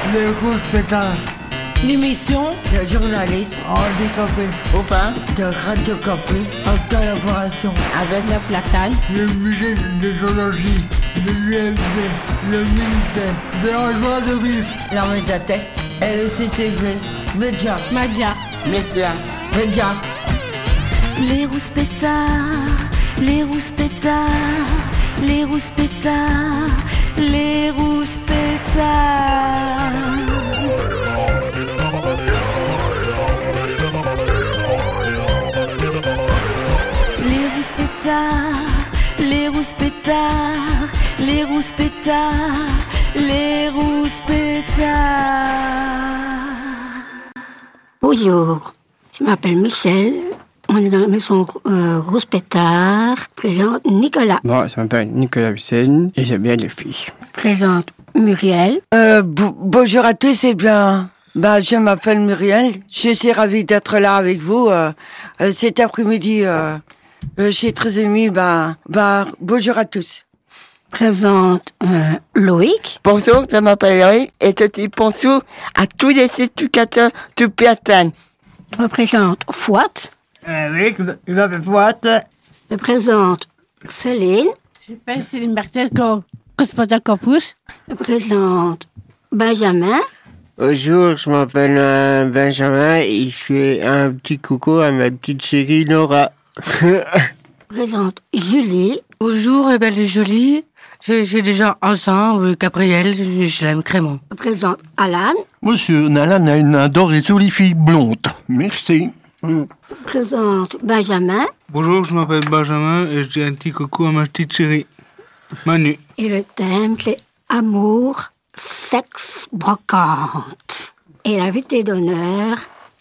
Les grosses pétards. L'émission Les journalistes handicapés Au pain de Radio Campus en collaboration avec la Flactaille, le musée de zoologie, l'ULB, le ministère de la joie de vivre, la médiathèque et le CCV. Média. Média. Les rouspétards, les rouspétards, les rouspétards, les rouspétards. Les rouspétards, les rouspétards, les rouspétards, les rouspétards. Bonjour, je m'appelle Michel. On est dans la maison Rouspétard. Présente Nicolas. Moi, je m'appelle Nicolas Hussein et j'aime bien les filles. Présente Muriel. Bonjour à tous, je m'appelle Muriel. Je suis ravie d'être là avec vous cet après-midi. Je suis très émue. Bonjour à tous. Présente Loïc. Bonjour, je m'appelle Loïc et je dis bonjour à tous les éducateurs du Piatan. Je présente Fouad. Oui, je m'appelle Fouad. Je présente Céline. je m'appelle Céline Bertel, correspondant campus. Je présente Benjamin. Bonjour, je m'appelle Benjamin et je fais un petit coucou à ma petite chérie Laura. Je présente Julie. Bonjour, elle est jolie. J'ai déjà un sein, Gabriel, je l'aime vraiment. Je présente Alan. Monsieur Nalan adore les jolies filles blondes. Merci. Je présente Benjamin. Bonjour, je m'appelle Benjamin et je dis un petit coucou à ma petite chérie, Manu. Et le thème, c'est amour, sexe, brocante. Et l'invité d'honneur,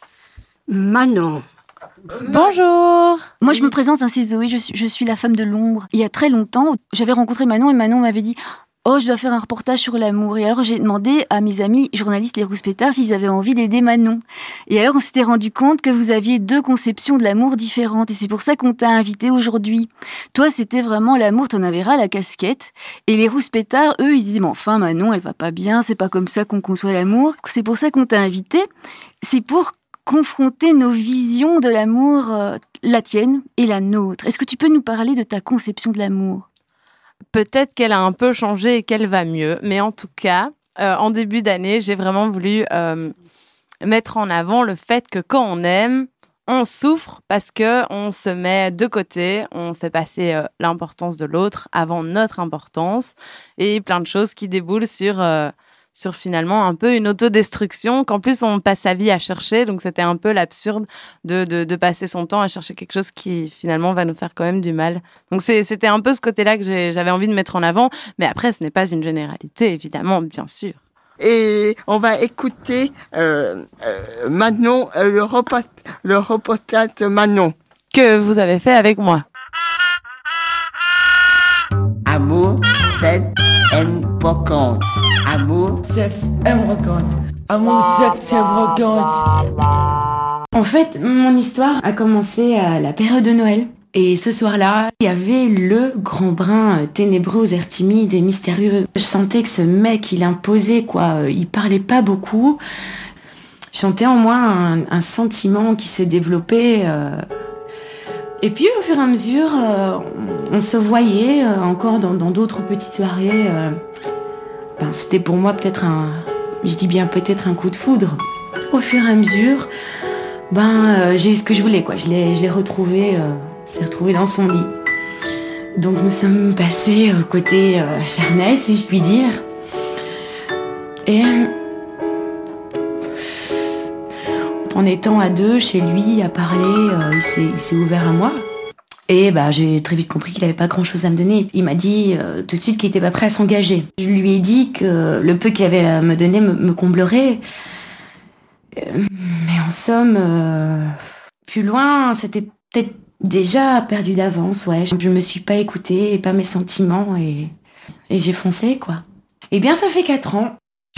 Manon. Bonjour. Moi, je me présente, c'est Zoé, je suis la femme de l'ombre. Il y a très longtemps, j'avais rencontré Manon et Manon m'avait dit « Oh, je dois faire un reportage sur l'amour ». Et alors, j'ai demandé à mes amis journalistes, les rouspétards, s'ils avaient envie d'aider Manon. Et alors, on s'était rendu compte que vous aviez deux conceptions de l'amour différentes. Et c'est pour ça qu'on t'a invité aujourd'hui. Toi, c'était vraiment l'amour, t'en avais ras la casquette. Et les rouspétards, eux, ils disaient « Mais enfin, Manon, elle va pas bien, c'est pas comme ça qu'on conçoit l'amour ». C'est pour ça qu'on t'a invité. C'est pour confronter nos visions de l'amour, la tienne et la nôtre. Est-ce que tu peux nous parler de ta conception de l'amour ? Peut-être qu'elle a un peu changé et qu'elle va mieux, mais en tout cas, en début d'année, j'ai vraiment voulu mettre en avant le fait que quand on aime, on souffre parce qu'on se met de côté, on fait passer l'importance de l'autre avant notre importance et plein de choses qui déboulent sur finalement un peu une autodestruction qu'en plus on passe sa vie à chercher, donc c'était un peu l'absurde de passer son temps à chercher quelque chose qui finalement va nous faire quand même du mal. Donc c'était un peu ce côté-là que j'avais envie de mettre en avant, mais après ce n'est pas une généralité évidemment, bien sûr. Et on va écouter Manon, le reportage de Manon. Que vous avez fait avec moi. Amour, sexe, haine, brocante. Amour, Sexe et brocante. Amour, sexe et brocante. En fait, mon histoire a commencé à la période de Noël. Et ce soir-là, il y avait le grand brin ténébreux, aux airs timides et mystérieux. Je sentais que ce mec, il imposait, quoi. Il parlait pas beaucoup. Je sentais en moi un sentiment qui se développait. Et puis, au fur et à mesure, on se voyait encore dans d'autres petites soirées. C'était pour moi peut-être peut-être un coup de foudre. Au fur et à mesure, j'ai eu ce que je voulais, quoi. Je l'ai retrouvé, s'est retrouvé dans son lit. Donc nous sommes passés au côté charnel, si je puis dire. Et en étant à deux chez lui, à parler, il s'est ouvert à moi. Et j'ai très vite compris qu'il n'avait pas grand-chose à me donner. Il m'a dit tout de suite qu'il n'était pas prêt à s'engager. Je lui ai dit que le peu qu'il avait à me donner me comblerait. Mais en somme, plus loin, c'était peut-être déjà perdu d'avance, ouais. Je me suis pas écoutée, et pas mes sentiments, et j'ai foncé, quoi. Eh bien, ça fait 4 ans.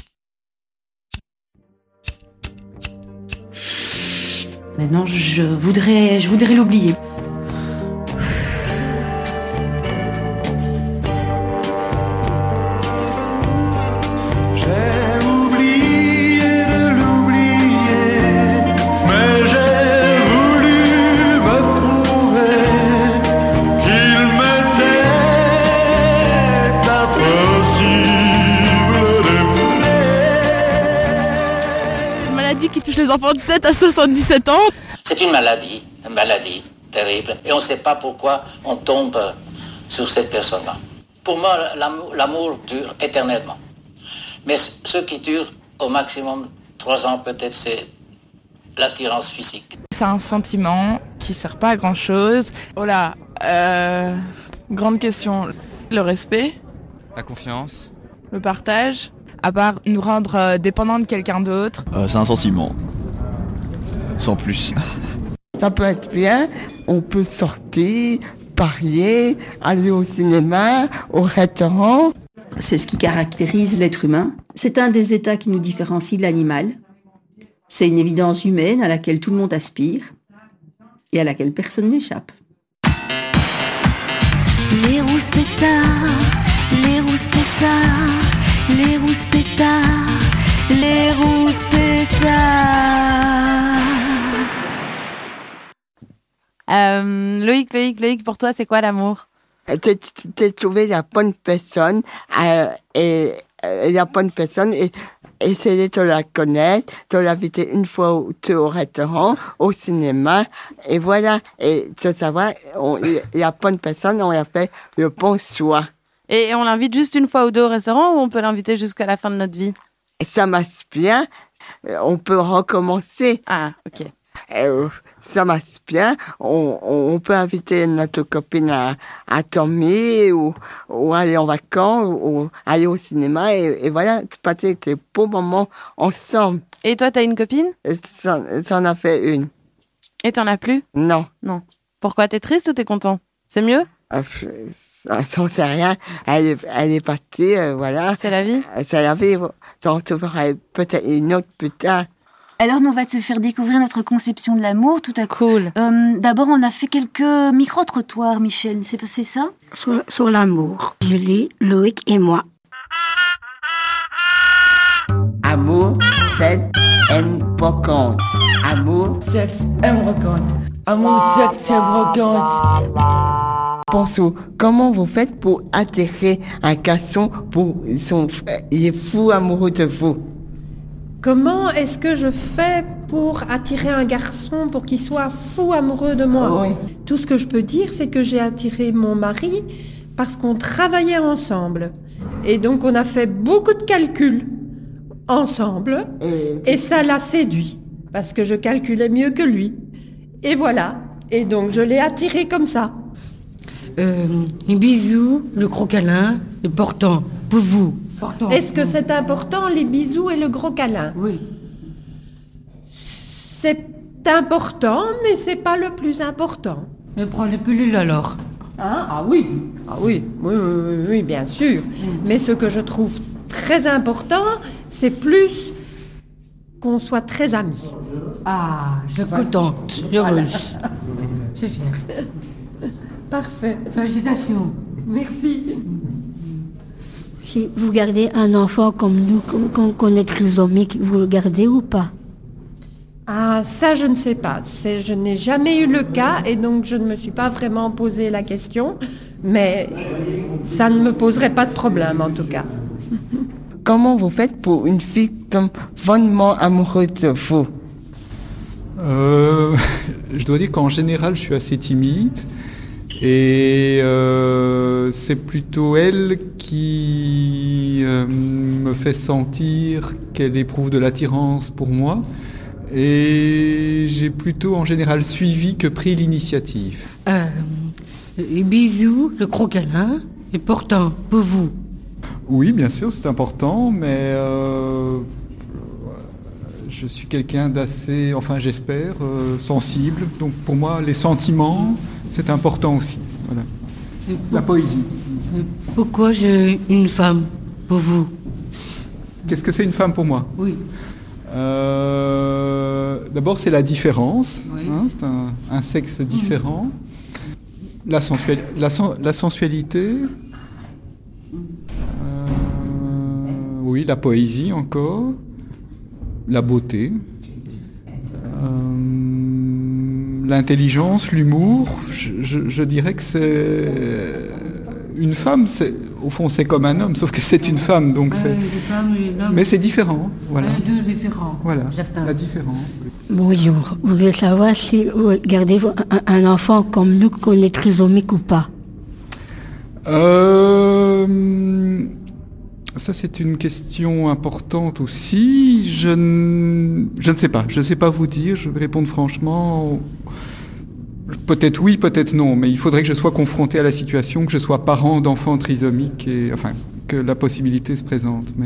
Maintenant, je voudrais l'oublier. J'ai oublié touche les enfants de 7 à 77 ans. C'est une maladie terrible. Et on ne sait pas pourquoi on tombe sur cette personne-là. Pour moi, l'amour dure éternellement. Mais ce qui dure au maximum 3 ans, peut-être, c'est l'attirance physique. C'est un sentiment qui sert pas à grand-chose. Oh là, grande question. Le respect. La confiance. Le partage. À part nous rendre dépendants de quelqu'un d'autre. C'est un sentiment. Sans plus. Ça peut être bien, on peut sortir, parler, aller au cinéma, au restaurant. C'est ce qui caractérise l'être humain. C'est un des états qui nous différencie de l'animal. C'est une évidence humaine à laquelle tout le monde aspire et à laquelle personne n'échappe. Les rouspétards, les rouspétards, les rouspétards, les rouspétards. Loïc, pour toi, c'est quoi l'amour? C'est trouver la bonne personne et essayer de la connaître, de l'inviter une fois ou deux au restaurant, au cinéma, et voilà. Et de savoir, la bonne personne, on a fait le bon choix. Et on l'invite juste une fois ou deux au restaurant, ou on peut l'inviter jusqu'à la fin de notre vie? Ça marche bien, on peut recommencer. Ah, ok. Ça marche bien, on peut inviter notre copine à dormir ou aller en vacances ou aller au cinéma et voilà, passer des beaux moments ensemble. Et toi, t'as une copine? Ça en a fait une. Et t'en as plus? Non. Non. Pourquoi? T'es triste ou t'es content? C'est mieux? Ça sait rien. Elle est partie, voilà. C'est la vie? C'est la vie. J'en trouverai peut-être une autre plus tard. Alors, on va te faire découvrir notre conception de l'amour tout à coup. Cool. D'abord, on a fait quelques micro-trottoirs, Michel. C'est ça? Sur l'amour. Je lis Loïc et moi. Amour, sexe, important. Amour, sexe, important. Amour, sexe, important. Pensez, comment vous faites pour attirer un garçon il est fou amoureux de vous? Comment est-ce que je fais pour attirer un garçon pour qu'il soit fou amoureux de moi? Oui. Tout ce que je peux dire, c'est que j'ai attiré mon mari parce qu'on travaillait ensemble. Et donc on a fait beaucoup de calculs ensemble et ça l'a séduit parce que je calculais mieux que lui. Et voilà. Et donc je l'ai attiré comme ça. Les bisous, le gros câlin, important pour vous. Est-ce que c'est important, les bisous et le gros câlin? Oui. C'est important, mais c'est pas le plus important. Mais prends les pilules alors. Hein? Ah oui, oui, bien sûr. Mais ce que je trouve très important, c'est plus qu'on soit très amis. Ah, je suis contente, heureuse. C'est fier. Parfait. Félicitations. Merci. Si vous gardez un enfant comme nous, qu'on est trisomique, vous le gardez ou pas? Ah, ça je ne sais pas. Je n'ai jamais eu le cas et donc je ne me suis pas vraiment posé la question. Mais ça ne me poserait pas de problème en tout cas. Comment vous faites pour une fille comme fondement amoureuse de vous? Je dois dire qu'en général, je suis assez timide. Et c'est plutôt elle qui me fait sentir qu'elle éprouve de l'attirance pour moi. Et j'ai plutôt en général suivi que pris l'initiative. Les bisous, le gros câlin, important pour vous. Oui, bien sûr, c'est important, mais je suis quelqu'un d'assez, enfin j'espère, sensible. Donc pour moi, les sentiments, c'est important aussi. Voilà. La poésie. Pourquoi j'ai une femme pour vous? Qu'est-ce que c'est une femme pour moi? Oui. D'abord, c'est la différence. Oui. Hein, c'est un sexe différent. La sensualité. Oui, la poésie encore. La beauté. L'intelligence, l'humour. Je dirais que c'est... Une femme, Au fond, c'est comme un homme, sauf que c'est une femme, donc c'est... Mais c'est différent, voilà. Deux différents. Voilà, la différence. Bonjour, vous voulez savoir si vous gardez un enfant comme nous qu'on est trisomique ou pas? Ça, c'est une question importante aussi. Je ne sais pas. Je ne sais pas vous dire. Je vais répondre franchement. Peut-être oui, peut-être non. Mais il faudrait que je sois confronté à la situation, que je sois parent d'enfants trisomiques et, enfin, que la possibilité se présente. Mais...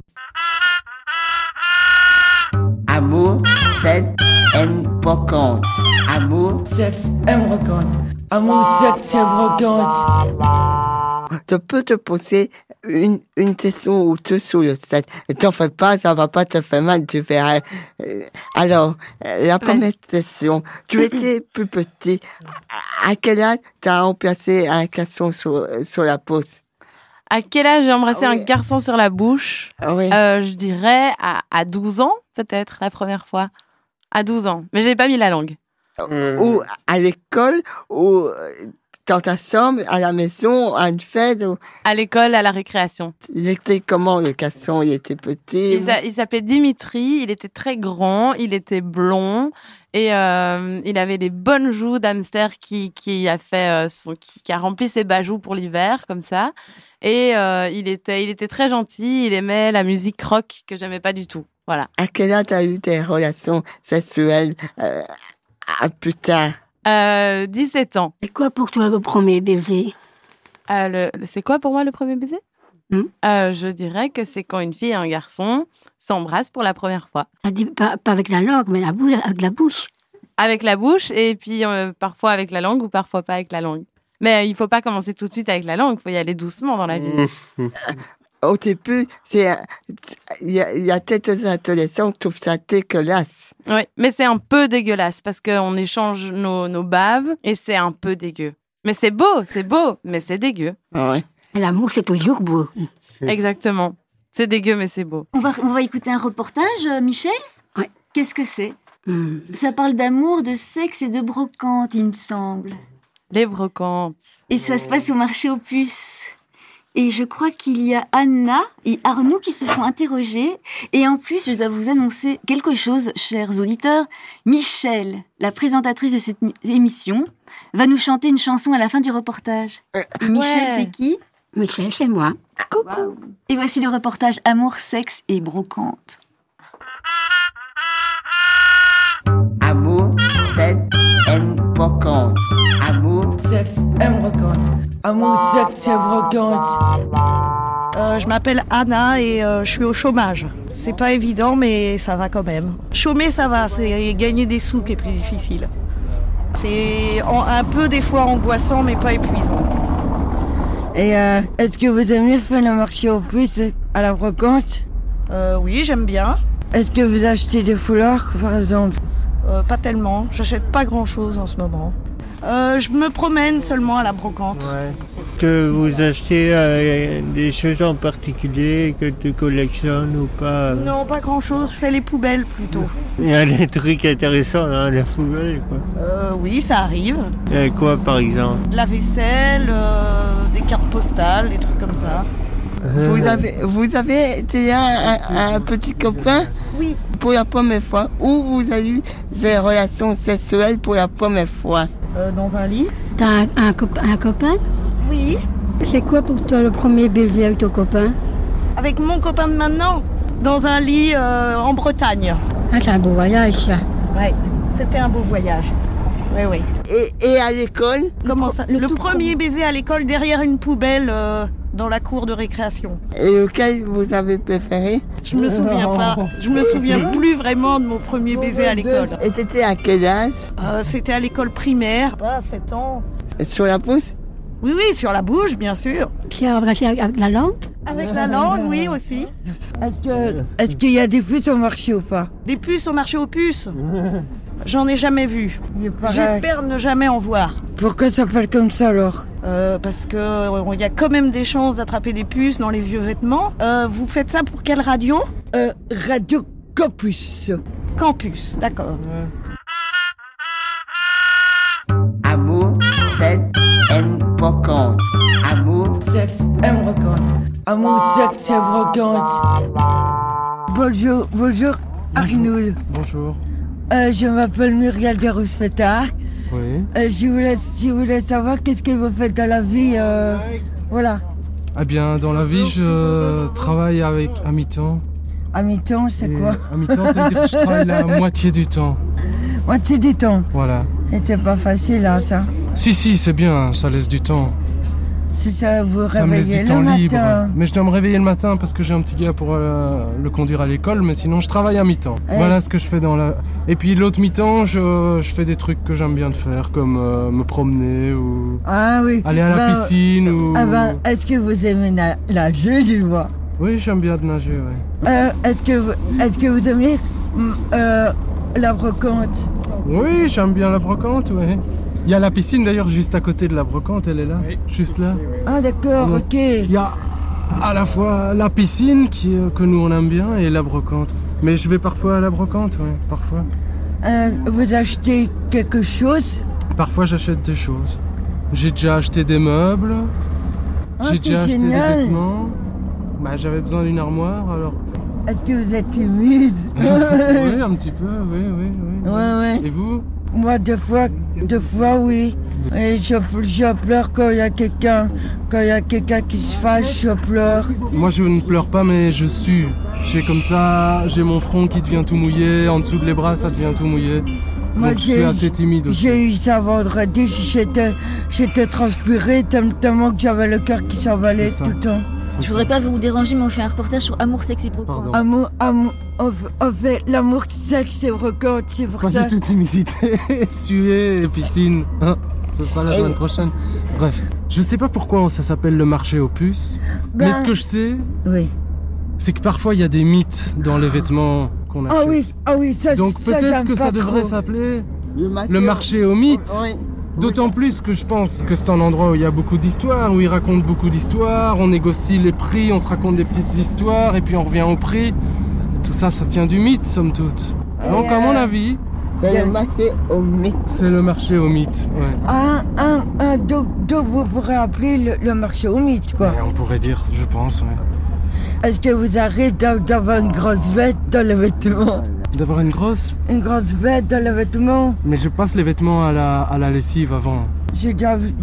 Amour, sexe, haine, brocante. Amour, sexe, haine, brocante. Amour, sexe, haine, brocante. Je peux te poser une question ou deux sur le sexe. Ne t'en fais pas, ça va pas te faire mal, tu verras. Alors, la première question. Tu étais plus petit. À quel âge t'as embrassé un garçon sur la pouce? À quel âge j'ai embrassé un garçon sur la bouche? Je dirais à 12 ans, peut-être, la première fois. À 12 ans. Mais j'ai pas mis la langue. Ou à l'école, ou dans ta chambre, à la maison, à une fête ou... À l'école, à la récréation. Il était comment, le garçon? Il était petit? Il s'appelait Dimitri, il était très grand, il était blond et il avait des bonnes joues d'hamster qui a rempli ses bajoux pour l'hiver, comme ça. Et il était très gentil, il aimait la musique rock que j'aimais pas du tout. Voilà. À quel âge t'as eu tes relations sexuelles plus tard? 17 ans. C'est quoi pour toi le premier baiser? C'est quoi pour moi le premier baiser? Je dirais que c'est quand une fille et un garçon s'embrassent pour la première fois. Pas avec la langue, mais avec la bouche. Avec la bouche et puis parfois avec la langue ou parfois pas avec la langue. Mais il faut pas commencer tout de suite avec la langue, il faut y aller doucement dans la vie. Au début, il y a quelques adolescents qui trouvent ça dégueulasse. Oui, mais c'est un peu dégueulasse parce qu'on échange nos baves et c'est un peu dégueu. Mais c'est beau, mais c'est dégueu. Ouais. Et l'amour, c'est toujours beau. Exactement. C'est dégueu, mais c'est beau. On va écouter un reportage, Michel? Oui. Qu'est-ce que c'est? Ça parle d'amour, de sexe et de brocante, il me semble. Les brocantes. Et ça se passe au marché aux puces. Et je crois qu'il y a Anna et Arnaud qui se font interroger. Et en plus, je dois vous annoncer quelque chose, chers auditeurs. Michel, la présentatrice de cette émission, va nous chanter une chanson à la fin du reportage. Et Michel, c'est qui? Michel, c'est moi. Coucou. Wow. Et voici le reportage Amour, sexe et brocante. Amour, sexe, haine, brocante. Amour, sexe, haine, brocante. Amour, sexe et brocante. Je m'appelle Anna et je suis au chômage. C'est pas évident, mais ça va quand même. Chômer, ça va, c'est gagner des sous qui est plus difficile. C'est un peu des fois angoissant, mais pas épuisant. Et est-ce que vous aimez faire le marché aux puces à la brocante? Oui, j'aime bien. Est-ce que vous achetez des foulards, par exemple? Pas tellement, j'achète pas grand-chose en ce moment. Je me promène seulement à la brocante. Ouais. Que vous achetez des choses en particulier, que tu collectionnes ou pas? Non, pas grand-chose, je fais les poubelles plutôt. Il y a des trucs intéressants dans la poubelle, quoi. Oui, ça arrive. Et quoi, par exemple? De la vaisselle, des cartes postales, des trucs comme ça. Vous avez été un petit copain? Oui. Pour la première fois? Ou vous avez eu des relations sexuelles pour la première fois? Dans un lit. T'as un copain? Oui. C'est quoi pour toi le premier baiser avec ton copain? Avec mon copain de maintenant? Dans un lit en Bretagne. Ah, c'est un beau voyage, ça. Ouais, c'était un beau voyage. Oui. Et à l'école? Comment ça? Le premier baiser à l'école derrière une poubelle dans la cour de récréation. Et lequel vous avez préféré? Je me souviens pas. Je me souviens plus vraiment de mon premier baiser à l'école. Et c'était à quel âge? C'était à l'école primaire, 7 ans. Sur la pouce? Oui, sur la bouche, bien sûr. Tu as embrassé avec la langue? Avec la langue, oui, aussi. Est-ce qu'il y a des puces au marché ou pas? Des puces au marché aux puces? J'en ai jamais vu. J'espère ne jamais en voir. Pourquoi ça s'appelle comme ça alors? Parce que y a quand même des chances d'attraper des puces dans les vieux vêtements. Vous faites ça pour quelle radio? Radio Campus. Campus, d'accord. Amour, sexe, haine, brocante. Amour, sexe, haine, brocante. c'est brocante. Bonjour Arnoul. Bonjour. Je m'appelle Muriel de Rouspétard. Oui. Je voulais savoir qu'est-ce que vous faites dans la vie. Voilà. Eh bien, dans la vie, je travaille à mi-temps. À mi-temps, c'est quoi? À mi-temps, ça veut dire que je travaille la moitié du temps. Moitié du temps? Voilà. Et c'est pas facile, hein, ça? Si, c'est bien, ça laisse du temps. Si ça vous Ça me laisse réveillez du le temps matin. libre. Mais je dois me réveiller le matin parce que j'ai un petit gars pour le conduire à l'école, mais sinon je travaille à mi-temps. Voilà ce que je fais dans la... Et puis l'autre mi-temps, je fais des trucs que j'aime bien de faire, comme me promener ou aller à la piscine ou... Est-ce que vous aimez nager, je le vois? Oui, j'aime bien de nager, oui. Est-ce que vous aimez la brocante? Oui, j'aime bien la brocante, oui. Il y a la piscine d'ailleurs juste à côté de la brocante, elle est là, juste là. Ah d'accord, ok. Il y a à la fois la piscine que nous on aime bien et la brocante. Mais je vais parfois à la brocante, oui, parfois. Vous achetez quelque chose? Parfois j'achète des choses. J'ai déjà acheté des meubles, j'ai déjà acheté des vêtements. J'avais besoin d'une armoire alors... Est-ce que vous êtes timide? Oui, un petit peu, oui. Ouais. Et vous? Moi, deux fois, oui. Et je pleure quand il y a quelqu'un qui se fâche, je pleure. Moi, je ne pleure pas, mais je sue. J'ai comme ça, j'ai mon front qui devient tout mouillé, en dessous de les bras, ça devient tout mouillé. Moi, donc je suis assez timide aussi. J'ai eu ça vendredi, j'étais transpirée tellement que j'avais le cœur qui s'emballait tout le temps. Je voudrais pas vous déranger, mais on fait un reportage sur amour, sexe et brocante. On fait l'amour, sexe et brocante, c'est pour Pas ça. du tout timidité, suer et piscine. Ce sera la semaine prochaine. Bref, je sais pas pourquoi ça s'appelle le marché aux puces, mais ce que je sais, c'est que parfois il y a des mythes dans les vêtements qu'on achète. Ah oui, ça. Donc peut-être que ça devrait s'appeler le marché aux mythes. Oui. D'autant plus que je pense que c'est un endroit où il y a beaucoup d'histoires, où ils racontent beaucoup d'histoires, on négocie les prix, on se raconte des petites histoires et puis on revient au prix. Tout ça, ça tient du mythe, somme toute. Donc à mon avis... C'est le marché aux mythes. C'est le marché aux mythes, ouais. Donc vous pourrez appeler le marché aux mythes, quoi. Ouais, on pourrait dire, je pense, ouais. Est-ce que vous arrêtez d'avoir une grosse bête dans le vêtement? D'avoir une grosse? Une grosse bête dans le vêtement? Mais je passe les vêtements à la lessive avant. J'ai déjà vu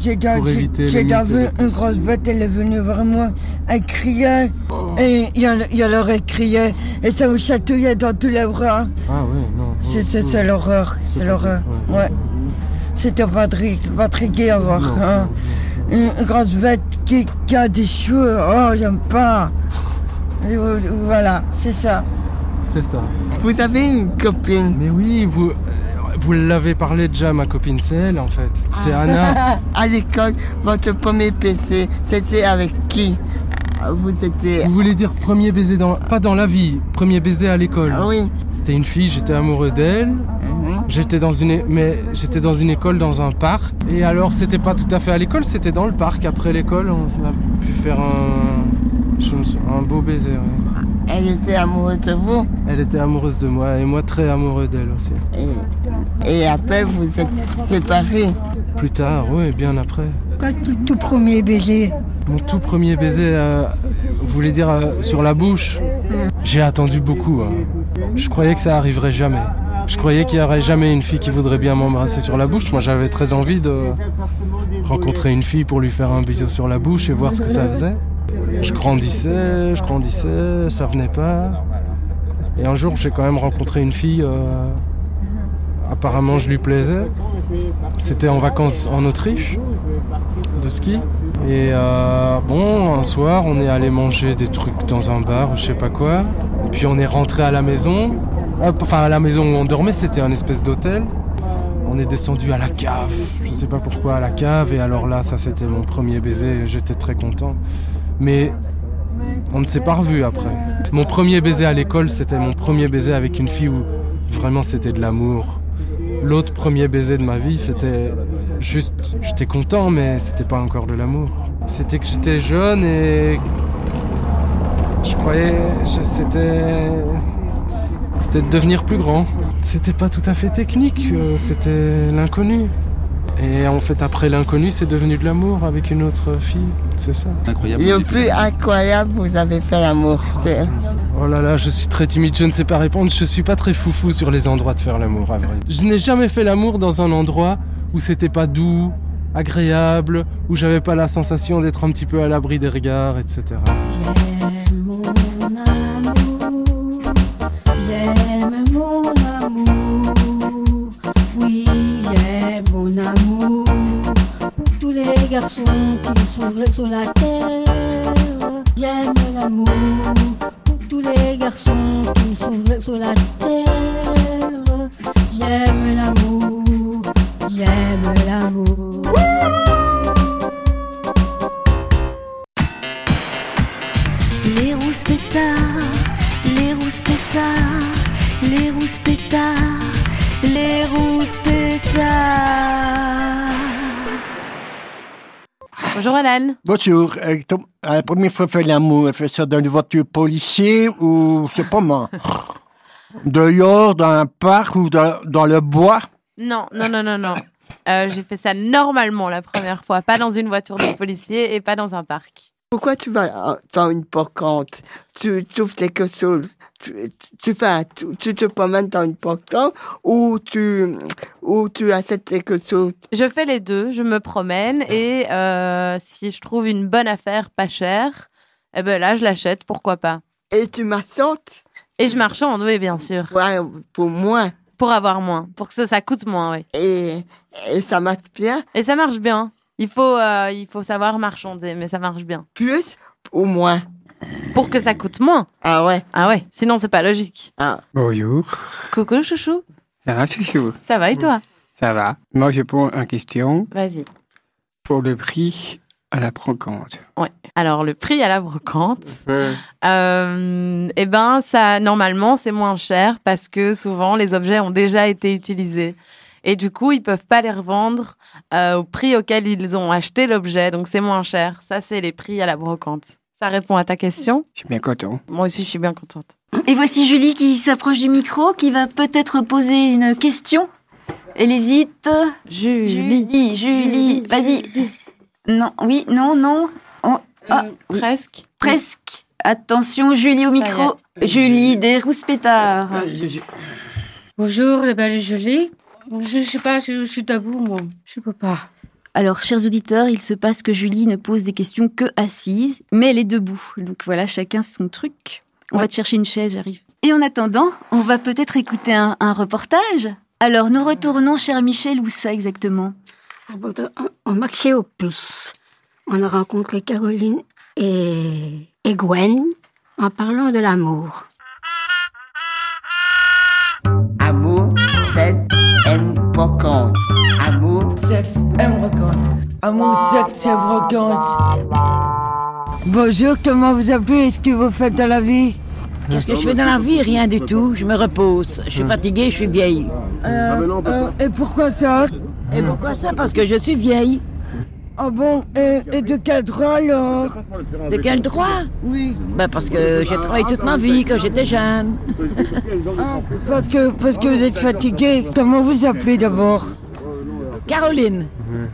une grosse bête, elle est venue vers moi, elle criait, et il y a l'heure elle criait, et ça me chatouillait dans tous les bras. Ah oui, non. C'est l'horreur, c'est l'horreur, ouais. C'était pas très gai à voir, hein. Une grosse bête qui a des cheveux, oh j'aime pas. Et voilà, c'est ça. C'est ça. Vous avez une copine? Mais oui, vous l'avez parlé déjà, ma copine, c'est elle en fait. C'est Anna. À l'école, votre premier PC, c'était avec qui? Vous voulez dire premier baiser pas dans la vie, premier baiser à l'école? Ah oui. C'était une fille, j'étais amoureux d'elle. J'étais dans une école dans un parc. Et alors c'était pas tout à fait à l'école, c'était dans le parc. Après l'école, on a pu faire un beau baiser. Ouais. Elle était amoureuse de vous? Elle était amoureuse de moi et moi très amoureux d'elle aussi. Et après vous êtes séparés? Plus tard, oui, bien après. Quoi, tout premier baiser? Mon tout premier baiser, vous voulez dire sur la bouche? J'ai attendu beaucoup. Hein. Je croyais que ça arriverait jamais. Je croyais qu'il n'y aurait jamais une fille qui voudrait bien m'embrasser sur la bouche. Moi j'avais très envie de rencontrer une fille pour lui faire un bisou sur la bouche et voir ce que ça faisait. Je grandissais, ça venait pas. Et un jour, j'ai quand même rencontré une fille. Apparemment, je lui plaisais. C'était en vacances en Autriche, de ski. Et un soir, on est allé manger des trucs dans un bar ou je sais pas quoi. Et puis on est rentré à la maison. Enfin, à la maison où on dormait, c'était un espèce d'hôtel. On est descendu à la cave. Je sais pas pourquoi à la cave. Et alors là, ça c'était mon premier baiser. J'étais très content. Mais on ne s'est pas revus après. Mon premier baiser à l'école, c'était mon premier baiser avec une fille où vraiment c'était de l'amour. L'autre premier baiser de ma vie, c'était juste... J'étais content, mais c'était pas encore de l'amour. C'était que j'étais jeune et... Je croyais... C'était de devenir plus grand. C'était pas tout à fait technique, c'était l'inconnu. Et en fait, après l'inconnu, c'est devenu de l'amour avec une autre fille, c'est ça? Incroyable. Et le plus incroyable, vous avez fait l'amour. Oh là là, je suis très timide, je ne sais pas répondre. Je suis pas très foufou sur les endroits de faire l'amour, à vrai. Je n'ai jamais fait l'amour dans un endroit où c'était pas doux, agréable, où j'avais pas la sensation d'être un petit peu à l'abri des regards, etc. J'aime mon amour, oui j'aime mon amour, pour tous les garçons qui sont vrais sur la terre. J'aime l'amour, pour tous les garçons qui sont vrais sur la terre. J'aime l'amour, j'aime l'amour. Les rouspétards, les rouspétards, les rouspétards, les rouspétards. Bonjour Alan. Bonjour. La première fois faire l'amour, elle fait ça dans une voiture policière ou, c'est pas moi, dehors, dans un parc ou dans le bois? Non. J'ai fait ça normalement la première fois, pas dans une voiture de policier et pas dans un parc. Pourquoi tu vas dans une brocante? Tu trouves quelque chose, tu te promènes dans une brocante ou tu achètes quelque chose? Je fais les deux, je me promène et si je trouve une bonne affaire pas chère, eh ben là je l'achète, pourquoi pas. Et tu marchandes? Et je marchande, oui bien sûr. Ouais, pour moins. Pour avoir moins, pour que ça coûte moins, oui. Et ça marche bien? Et ça marche bien. Il faut savoir marchander, mais ça marche bien. Plus ou moins? Pour que ça coûte moins. Ah ouais? Ah ouais, sinon c'est pas logique. Ah. Bonjour. Coucou chouchou. Ça va chouchou? Ça va et toi? Ça va. Moi je pose une question. Vas-y. Pour le prix à la brocante. Ouais. Alors le prix à la brocante, eh ben ça normalement c'est moins cher parce que souvent les objets ont déjà été utilisés. Et du coup, ils peuvent pas les revendre au prix auquel ils ont acheté l'objet, donc c'est moins cher. Ça, c'est les prix à la brocante. Ça répond à ta question? Je suis bien content. Moi aussi, je suis bien contente. Et voici Julie qui s'approche du micro, qui va peut-être poser une question. Elle hésite. Julie, vas-y. Non, oui, non. Oh, presque. Presque. Attention, Julie au micro. Julie des Rouspétards. Bonjour, les belles Julie. Je sais pas, je suis tabou, moi. Je peux pas. Alors, chers auditeurs, il se passe que Julie ne pose des questions que assise, mais elle est debout. Donc voilà, chacun son truc. On va te chercher une chaise, j'arrive. Et en attendant, on va peut-être écouter un reportage. Alors, nous retournons, cher Michel, où ça exactement? Au marché aux puces. On a rencontré Caroline et Gwen en parlant de l'amour. Amour, sexe, haine, brocante. Amour, sexe, haine, brocante. Amour, sexe et brocante. Bonjour, comment vous appelez? Est-ce que vous faites dans la vie? Qu'est-ce que je fais dans la vie? Rien du tout. Je me repose. Je suis fatiguée, je suis vieille. Et pourquoi ça? Et pourquoi ça? Parce que je suis vieille. Ah bon? Et de quel droit alors? De quel droit? Oui. Ben parce que j'ai travaillé toute ma vie quand j'étais jeune. Ah, parce que vous êtes fatiguée. Comment vous appelez d'abord? Caroline.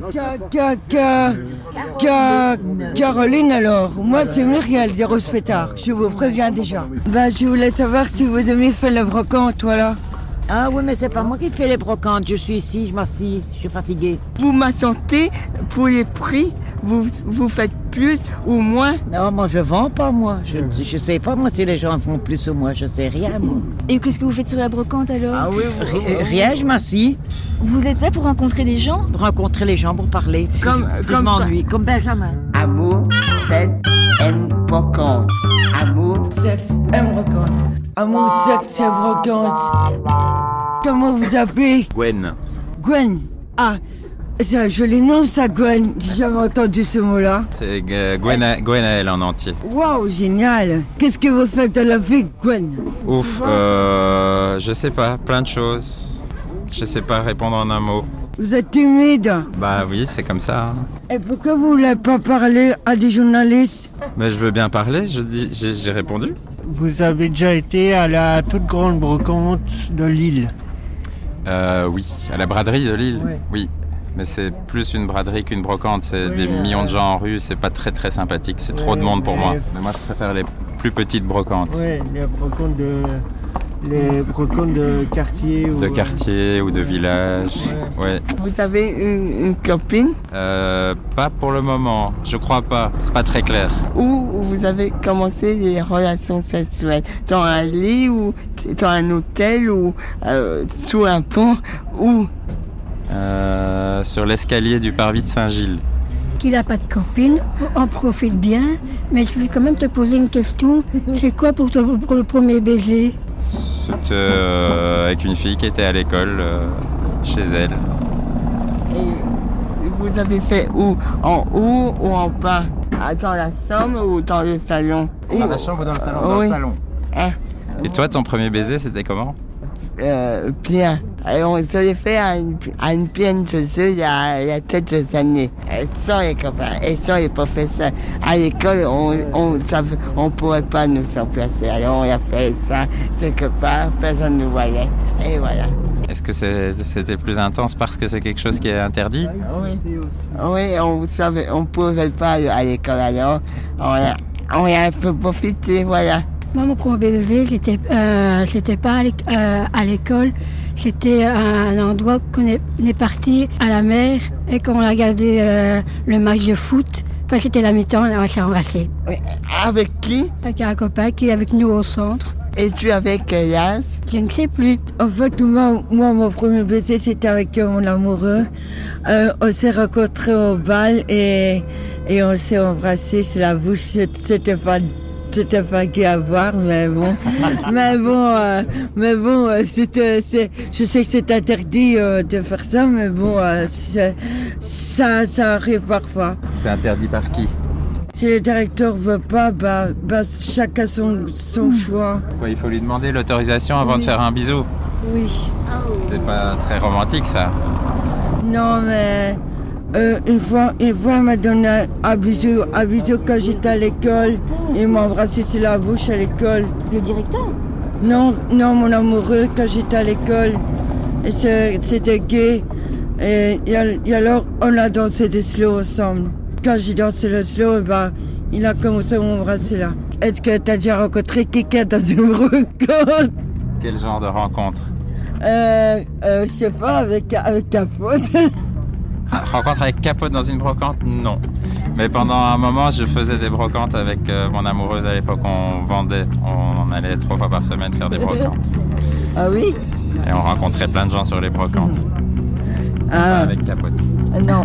Caroline alors. Moi c'est Muriel des Rouspétards. Je vous préviens déjà. Je voulais savoir si vous aimiez faire la brocante, voilà. Ah oui, mais c'est pas moi qui fais les brocantes. Je suis ici, je m'assis, je suis fatiguée. Pour ma santé, pour les prix, vous faites plus ou moins? Non, moi je vends pas, moi. Je sais pas, moi, si les gens font plus ou moins. Je sais rien, moi. Et qu'est-ce que vous faites sur la brocante alors? Ah oui, rien, je m'assis. Vous êtes là pour rencontrer des gens? Rencontrer les gens pour parler. Comme je m'ennuie, comme Benjamin. Amour, sexe, haine, brocante. Amour, sexe, haine, brocante. Amour, sexe et brocante. Comment vous appelez? Gwen. Gwen. Ah, c'est un joli nom ça, Gwen. J'ai jamais entendu ce mot-là. C'est Gwenaël en entier. Waouh, génial. Qu'est-ce que vous faites dans la vie, Gwen? Ouf, je sais pas, plein de choses. Je sais pas répondre en un mot. Vous êtes timide? Bah oui, c'est comme ça. Hein. Et pourquoi vous voulez pas parler à des journalistes? Mais je veux bien parler, j'ai répondu. Vous avez déjà été à la toute grande brocante de Lille? Oui, à la braderie de Lille. Ouais. Oui. Mais c'est plus une braderie qu'une brocante. C'est des millions de gens en rue, c'est pas très très sympathique. C'est trop de monde pour moi. Mais moi je préfère les plus petites brocantes. Ouais, les brocantes de quartier. De quartier ou de village. Ouais. Vous avez une copine? Pas pour le moment, je crois pas. C'est pas très clair. Où vous avez commencé les relations sexuelles? Dans un lit ou dans un hôtel ou sous un pont? Où? Sur l'escalier du parvis de Saint-Gilles. Qu'il n'a pas de copine, en profite bien, mais je voulais quand même te poser une question. C'est quoi pour le premier baiser? C'était avec une fille qui était à l'école, chez elle. Et vous avez fait où? En haut ou en bas? Dans la chambre ou dans le salon? Dans la chambre ou dans le salon? Dans le salon. Et toi, ton premier baiser, c'était comment? Bien. Et on se l'est fait à une pienne de jeu il y a quelques années. Sans les copains, et sans les professeurs. À l'école, on pourrait pas nous remplacer. Alors on a fait ça quelque part, personne ne nous voyait. Et voilà. Est-ce que c'était plus intense parce que c'est quelque chose qui est interdit? Oui, on pouvait pas aller à l'école. Alors on a un peu profité, voilà. Moi, mon premier baiser, c'était pas à l'école, c'était un endroit qu'on est parti à la mer et qu'on a regardé le match de foot. Quand c'était la mi-temps, on s'est embrassé. Avec qui? Avec un copain qui est avec nous au centre. Et tu avec quel âge? Je ne sais plus. En fait, moi mon premier baiser, c'était avec mon amoureux. On s'est rencontrés au bal et on s'est embrassés sur la bouche. C'était pas gay à voir, mais bon. Je sais que c'est interdit de faire ça, mais bon, ça arrive parfois. C'est interdit par qui? Si le directeur veut pas, chacun son choix. Il faut lui demander l'autorisation avant de faire un bisou. Oui. C'est pas très romantique, ça. Non, mais une fois, il m'a donné un bisou quand j'étais à l'école. Il m'a embrassé sur la bouche à l'école. Le directeur? Non, mon amoureux quand j'étais à l'école. Et c'était gay. Et alors, on a dansé des slow ensemble. Quand j'ai dansé le slow, il a commencé à m'embrasser là. Est-ce que tu as déjà rencontré quelqu'un dans une rencontre? Quel genre de rencontre? Je sais pas, avec Capote. Rencontre avec Capote dans une brocante? Non. Mais pendant un moment, je faisais des brocantes avec mon amoureuse à l'époque. On allait 3 fois par semaine faire des brocantes. Ah oui? Et on rencontrait plein de gens sur les brocantes. Pas avec Capote. Non.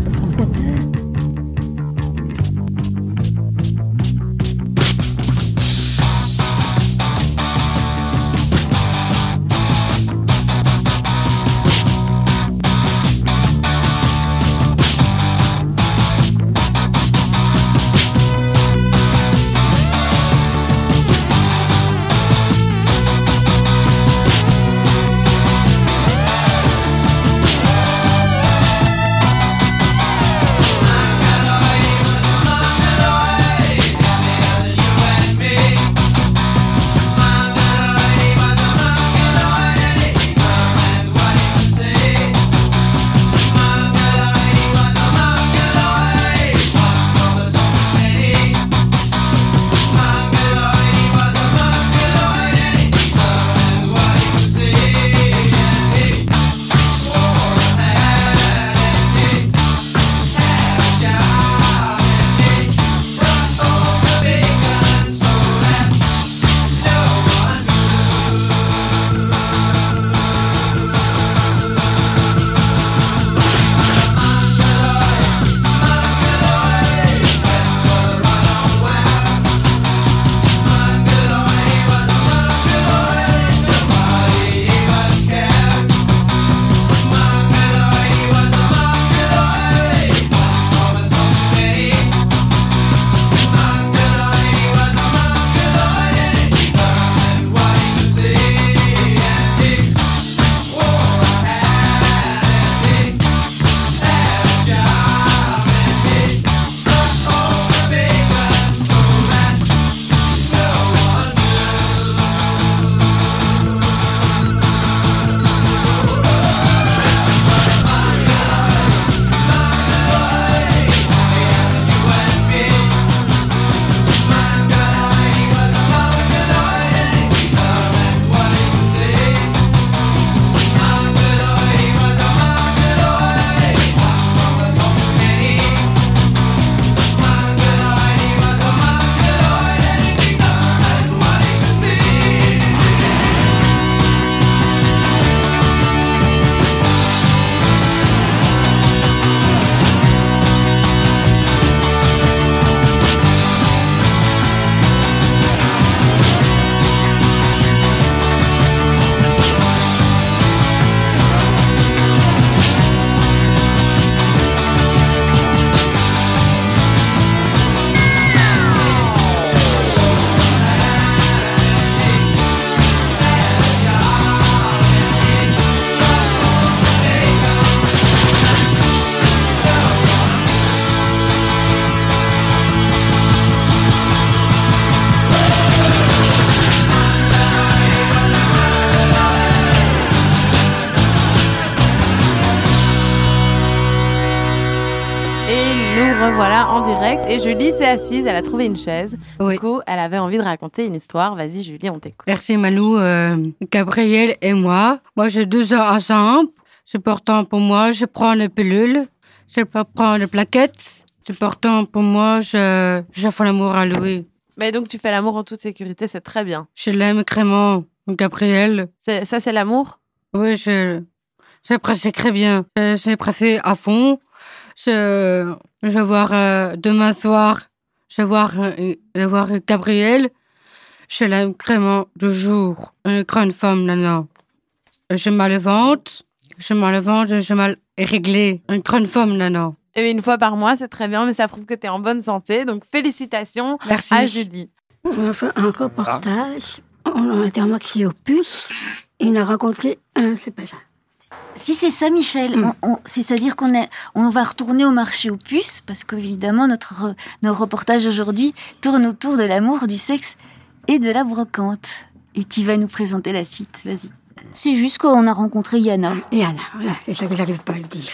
voilà en direct. Et Julie s'est assise, elle a trouvé une chaise. Du coup, elle avait envie de raconter une histoire. Vas-y Julie, on t'écoute. Merci Malou. Gabriel et moi j'ai 2 ans ensemble. C'est important pour moi, je prends les pilules, je prends les plaquettes. C'est important pour moi, je fais l'amour à Louis. Mais donc tu fais l'amour en toute sécurité, c'est très bien. Je l'aime vraiment, Gabriel. Ça c'est l'amour? Oui, j'ai pressé très bien. J'ai pressé à fond. Je vais voir demain soir, je vais voir Gabriel. Je l'aime vraiment toujours. Une grande femme, Nana. Je m'en le ventre, je m'en réglé. Une grande femme, Nana. Et une fois par mois, c'est très bien, mais ça prouve que tu es en bonne santé. Donc, félicitations à Julie. On a fait un reportage. On a été en marché aux puces. Et on a rencontré c'est pas ça. Si c'est ça, Michel, c'est-à-dire on va retourner au marché aux puces, parce qu'évidemment, nos reportages aujourd'hui tournent autour de l'amour, du sexe et de la brocante. Et tu vas nous présenter la suite, vas-y. C'est juste qu'on a rencontré Yana. Yana, voilà, c'est ça que j'arrive pas à le dire.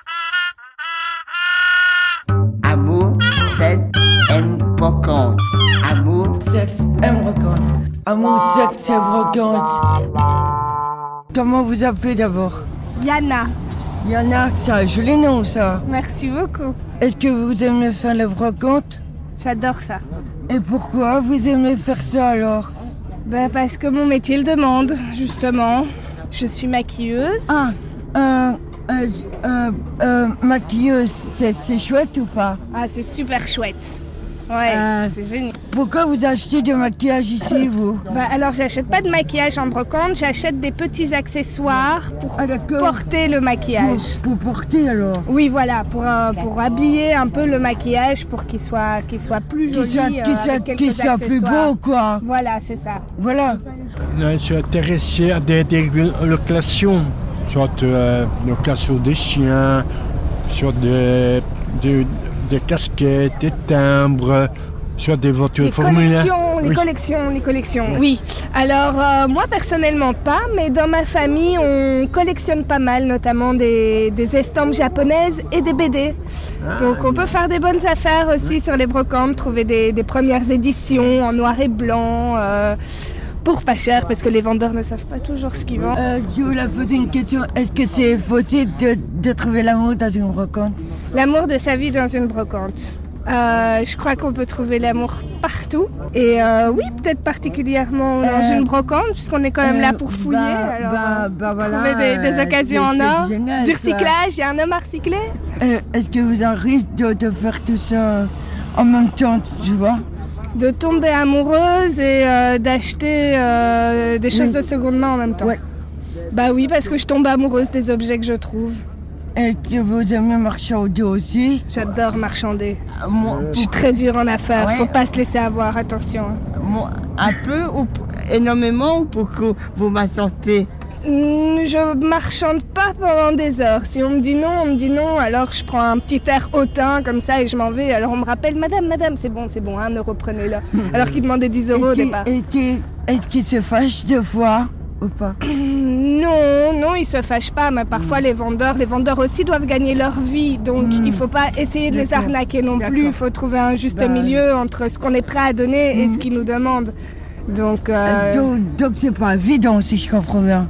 Amour, sexe, haine, brocante. Amour, sexe, haine, brocante. Amour, sexe et brocante. Comment vous appelez d'abord? Yana. Yana, c'est un joli nom ça. Merci beaucoup. Est-ce que vous aimez faire les brocantes? J'adore ça. Et pourquoi vous aimez faire ça alors? Parce que mon métier le demande, justement. Je suis maquilleuse. Maquilleuse, c'est chouette ou pas? Ah, c'est super chouette. Ouais, c'est génial. Pourquoi vous achetez du maquillage ici, vous? Alors, j'achète pas de maquillage en brocante, j'achète des petits accessoires pour porter le maquillage. Pour porter alors? Oui, voilà, pour habiller un peu le maquillage, pour qu'il soit plus joli. Qu'il soit plus beau, quoi. Voilà, c'est ça. Voilà. Je suis intéressé à des locations, soit location des chiens, soit des casquettes, des timbres, sur des voitures formulaires. Les collections, oui. Alors, moi, personnellement, pas, mais dans ma famille, on collectionne pas mal, notamment des estampes japonaises et des BD. Donc, on peut faire des bonnes affaires aussi sur les brocantes, trouver des premières éditions en noir et blanc, pour pas cher, parce que les vendeurs ne savent pas toujours ce qu'ils vendent. Je voulais poser une question. Est-ce que c'est possible de trouver l'amour dans une brocante? L'amour de sa vie dans une brocante. Je crois qu'on peut trouver l'amour partout. Et oui, peut-être particulièrement dans une brocante, puisqu'on est quand même là pour fouiller. Trouver des occasions en or. Génial, du recyclage, il y a un homme à recycler. Est-ce que vous arrivez de faire tout ça en même temps, tu vois? De tomber amoureuse et d'acheter des choses de seconde main en même temps. Ouais. Oui, parce que je tombe amoureuse des objets que je trouve. Et que vous aimez marchander aussi? J'adore marchander. Je suis très dure en affaires, faut pas se laisser avoir, attention. Un peu ou énormément ou pour que vous m'assentez? Je marchande pas pendant des heures. Si on me dit non, alors je prends un petit air hautain comme ça et je m'en vais. Alors on me rappelle, madame, c'est bon, 1 euro, prenez-le. Alors qu'il demandait 10 euros au départ. Est-ce qu'il se fâche de fois ou pas? Non, ils se fâchent pas, mais parfois les vendeurs aussi doivent gagner leur vie. Donc il faut pas essayer de les arnaquer non plus. Il faut trouver un juste milieu entre ce qu'on est prêt à donner et ce qu'ils nous demandent. Donc c'est pas évident si je comprends bien.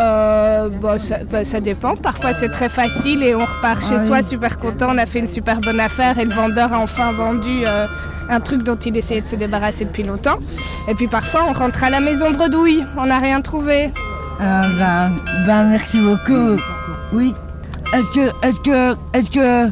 Ça dépend. Parfois c'est très facile et on repart chez soi super content. On a fait une super bonne affaire et le vendeur a enfin vendu un truc dont il essayait de se débarrasser depuis longtemps. Et puis parfois on rentre à la maison bredouille, on n'a rien trouvé. Merci beaucoup. Oui. Est-ce que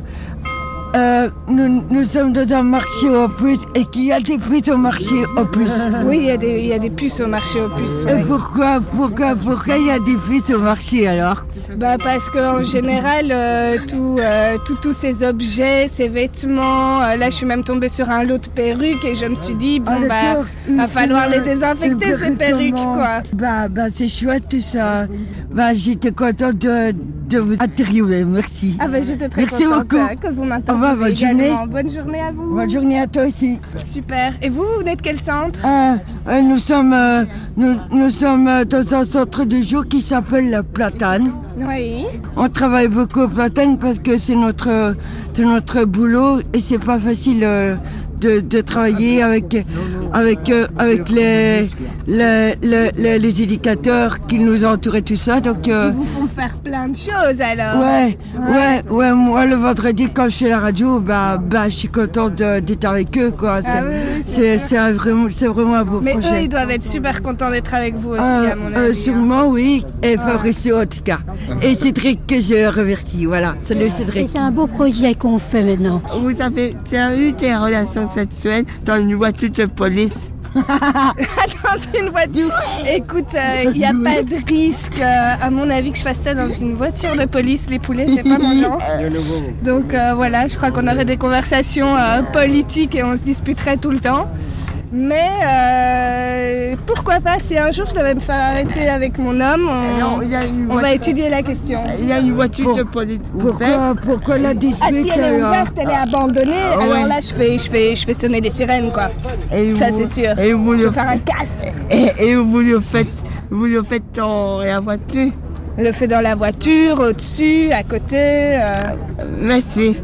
nous sommes dans un marché aux puces et qu'il y a des puces au marché aux puces? Oui, il y a des puces au marché aux puces. Et pourquoi il y a des puces au marché alors? Parce qu'en général, tous ces objets, ces vêtements, là je suis même tombée sur un lot de perruques et je me suis dit, va falloir les désinfecter ces perruques, quoi. C'est chouette tout ça. J'étais contente de vous interviewer, merci. J'étais très merci contente beaucoup. Que vous m'interviewez. Bonne journée. Bonne journée à vous. Bonne journée à toi aussi. Super. Et vous venez de quel centre? Nous sommes dans un centre de jour qui s'appelle le Platane. Oui. On travaille beaucoup au platane parce que c'est notre boulot et c'est pas facile de travailler avec les éducateurs qui nous entourent et tout ça. Donc, Ils vous font faire plein de choses alors. Ouais. Moi, le vendredi, quand je fais la radio, je suis contente d'être avec eux, quoi. C'est vraiment un beau Mais projet. eux, ils doivent être super contents d'être avec vous aussi, à mon avis. Sûrement, oui. Et Fabricio, en tout cas. Et Cédric, que je remercie. Voilà, salut Cédric. C'est un beau projet qu'on fait maintenant. Vous avez eu des relations sexuelles dans une voiture de police? Dans une voiture. Écoute, il n'y a pas de risque, à mon avis, que je fasse ça dans une voiture de police. Les poulets, c'est pas mon genre. Donc voilà, je crois qu'on aurait des conversations politiques et on se disputerait tout le temps. Mais pourquoi pas, si un jour je devais me faire arrêter avec mon homme, on va étudier la question. Il y a une voiture de police ouverte. Pourquoi la dispute? Ah, si elle est ouverte, elle est abandonnée, alors là je fais sonner des sirènes, quoi. Ça c'est sûr. Et vous je vais faire un casse. Et vous le faites dans la voiture? Je le fais dans la voiture, au-dessus, à côté. Merci.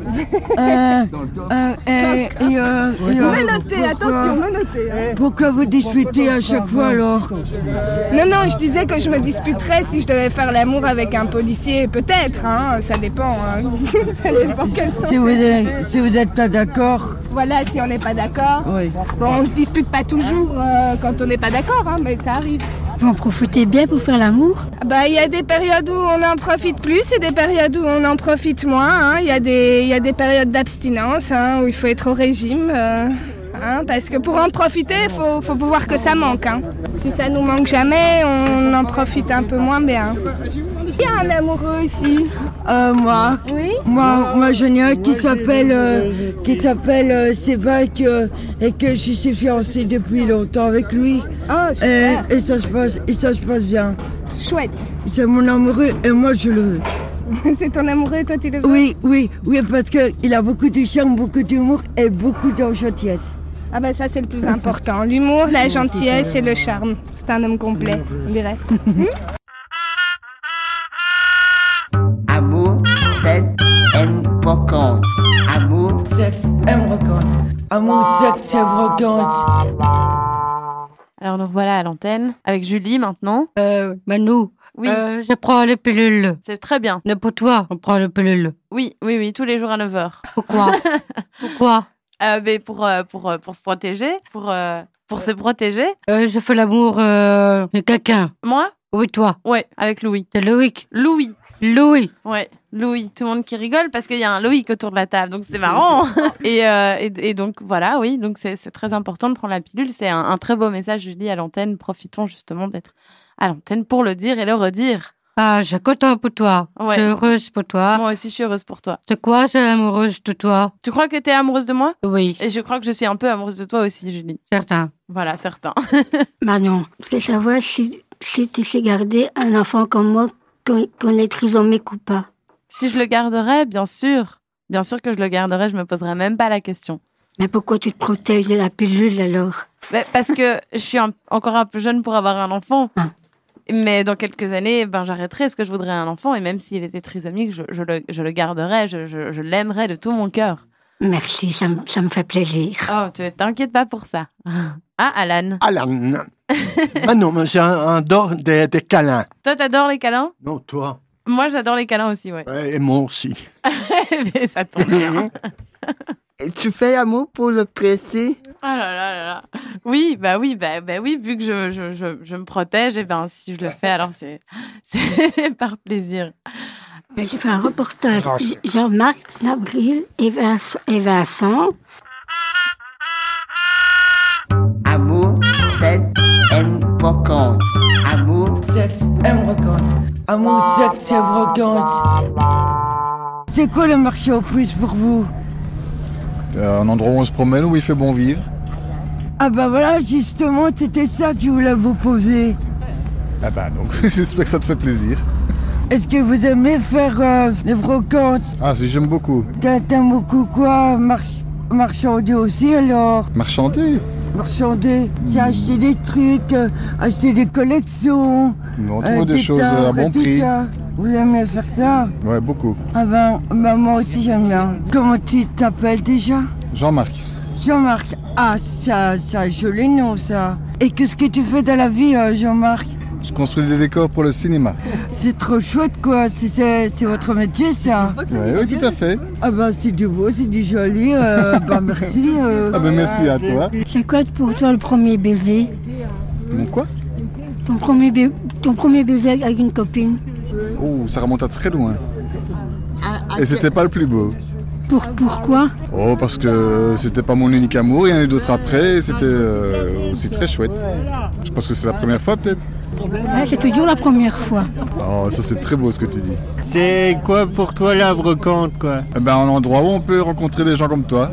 Menotté, attention, menotté. Pourquoi vous disputez à chaque fois alors? Non, je disais que je me disputerais si je devais faire l'amour avec un policier, peut-être, hein, ça dépend. Ça dépend quel sens. Si vous n'êtes pas d'accord. Voilà, si on n'est pas d'accord. Oui. Bon, on se dispute pas toujours quand on n'est pas d'accord, hein, mais ça arrive. Vous en profitez bien pour faire l'amour? Il y a des périodes où on en profite plus et des périodes où on en profite moins. Il y a des périodes d'abstinence où il faut être au régime. Parce que pour en profiter, il faut pouvoir que ça manque. Si ça nous manque jamais, on en profite un peu moins bien. Il y a un amoureux ici. Moi. Oui. Moi, j'en ai un qui s'appelle Séba et que je suis fiancée depuis longtemps avec lui. Oh, super. Et ça se passe bien. Chouette. C'est mon amoureux et moi je le veux. C'est ton amoureux et toi tu le veux? Oui, parce qu'il a beaucoup de charme, beaucoup d'humour et beaucoup de gentillesse. Ah ça c'est le plus important. L'humour, la gentillesse et le charme. C'est un homme complet, on dirait. Amour, sexe, haine, brocante. Amour, sexe, haine, brocante. Amour, sexe, haine, brocante. Alors nous voilà à l'antenne avec Julie maintenant. Manu. Oui. Je prends les pilules. C'est très bien. Mais pour toi, on prend les pilules. Oui, tous les jours à 9h. Pourquoi? Pourquoi? Pour se protéger, pour se protéger. Je fais l'amour avec quelqu'un. Moi? Oui, toi. Ouais, avec Louis. C'est Loïc. Louis. Ouais, Louis. Tout le monde qui rigole parce qu'il y a un Loïc autour de la table, donc c'est marrant. et donc voilà, oui, donc c'est très important de prendre la pilule. C'est un très beau message, Julie, à l'antenne. Profitons justement d'être à l'antenne pour le dire et le redire. Ah, je suis contente pour toi. Ouais. Je suis heureuse pour toi. Moi aussi, je suis heureuse pour toi. C'est quoi, c'est amoureuse de toi? Tu crois que t'es amoureuse de moi? Oui. Et je crois que je suis un peu amoureuse de toi aussi, Julie. Certain. Voilà, certain. Manon, je voulais savoir si tu sais garder un enfant comme moi, qu'on est trisomique ou pas. Si je le garderais, bien sûr. Bien sûr que je le garderais, je me poserais même pas la question. Mais pourquoi tu te protèges de la pilule alors? Parce que je suis encore un peu jeune pour avoir un enfant. Mais dans quelques années, j'arrêterai. Est-ce que je voudrais un enfant? Et même s'il était trisomique, je le garderais, je l'aimerais de tout mon cœur. Merci, ça me fait plaisir. Oh, tu t'inquiètes pas pour ça. Ah, Alan. Ah non, mais j'adore des câlins. Toi, t'adores les câlins? Non, toi. Moi, j'adore les câlins aussi, ouais. Et moi aussi. Mais ça tombe bien. Et tu fais l'amour pour le plaisir? Ah là là là là. Oui, vu que je me protège, si je le fais, alors c'est par plaisir. J'ai fait un reportage. Jean-Marc, Nabril et Vincent. Amour, sexe, haine, brocante. Amour, sexe, haine, brocante. Amour, sexe, haine, brocante. C'est quoi le marché aux puces pour vous? Un endroit où on se promène, où il fait bon vivre. Ah voilà, justement, c'était ça que je voulais vous poser. Ah donc, j'espère que ça te fait plaisir. Est-ce que vous aimez faire les brocantes? Ah si, j'aime beaucoup. T'aimes beaucoup quoi? Marchander aussi alors? Marchander? C'est acheter des trucs, acheter des collections. Non, trouver des choses à bon prix. Vous aimez faire ça? Ouais, beaucoup. Ah ben moi aussi j'aime bien. Comment tu t'appelles déjà? Jean-Marc. Jean-Marc. Ah, ça un joli nom ça. Et qu'est-ce que tu fais dans la vie, Jean-Marc? Je construis des décors pour le cinéma. C'est trop chouette quoi, c'est votre métier ça? Oui, tout à fait. Ah ben c'est du beau, c'est du joli, bah merci. Ah ben merci à toi. C'est quoi pour toi le premier baiser? Mon quoi? Ton premier baiser avec une copine? Oh, ça remonte à très loin. Et c'était pas le plus beau. Pourquoi? Oh, parce que c'était pas mon unique amour, il y en a eu d'autres après, et c'était aussi très chouette. Je pense que c'est la première fois peut-être. Ouais, c'est toujours la première fois. Oh, ça c'est très beau ce que tu dis. C'est quoi pour toi la brocante, quoi? Eh ben, un endroit où on peut rencontrer des gens comme toi.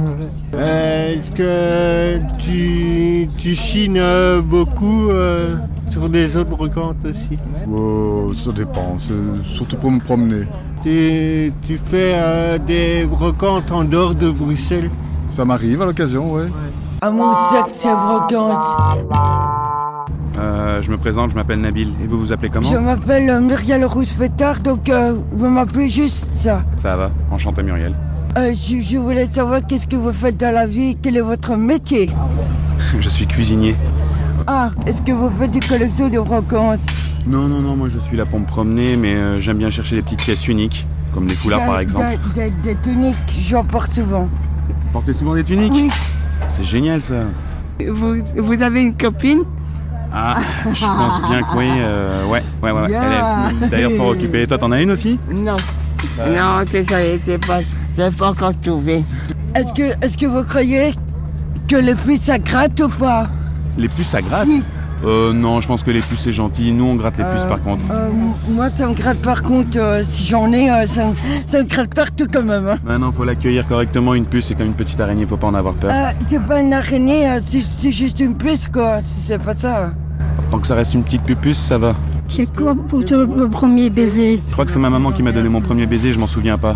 Est-ce que tu chines beaucoup sur des autres brocantes aussi? Oh, ça dépend, c'est surtout pour me promener. Tu fais des brocantes en dehors de Bruxelles? Ça m'arrive à l'occasion, ouais. À mon sac, c'est brocante. Je me présente, je m'appelle Nabil. Et vous vous appelez comment? Je m'appelle Muriel Rousse-Pétard, donc vous m'appelez juste ça. Ça va, enchanté Muriel. Je voulais savoir qu'est-ce que vous faites dans la vie, quel est votre métier? Je suis cuisinier. Ah, est-ce que vous faites des collections de brocantes? Non, moi je suis là pour me promener, mais j'aime bien chercher des petites pièces uniques, comme des foulards par exemple. Des tuniques, j'en porte souvent. Vous portez souvent des tuniques? Oui. C'est génial ça. Vous avez une copine? Ah, je pense bien que oui. Ouais. Yeah. Elle est d'ailleurs fort occupée. Toi, t'en as une aussi? Non. Non, désolé, je l'ai pas encore trouvé. Est-ce que vous croyez que les puces ça gratte ou pas? Les puces ça gratte? Oui. Non, je pense que les puces c'est gentil. Nous on gratte les puces par contre. Moi ça me gratte par contre. Si j'en ai, ça me gratte partout quand même. Hein. Bah non, faut l'accueillir correctement. Une puce c'est comme une petite araignée, faut pas en avoir peur. C'est pas une araignée, c'est juste une puce quoi. C'est pas ça. Tant que ça reste une petite pupuce, ça va. C'est quoi pour toi le premier baiser? Je crois que c'est ma maman qui m'a donné mon premier baiser, je m'en souviens pas.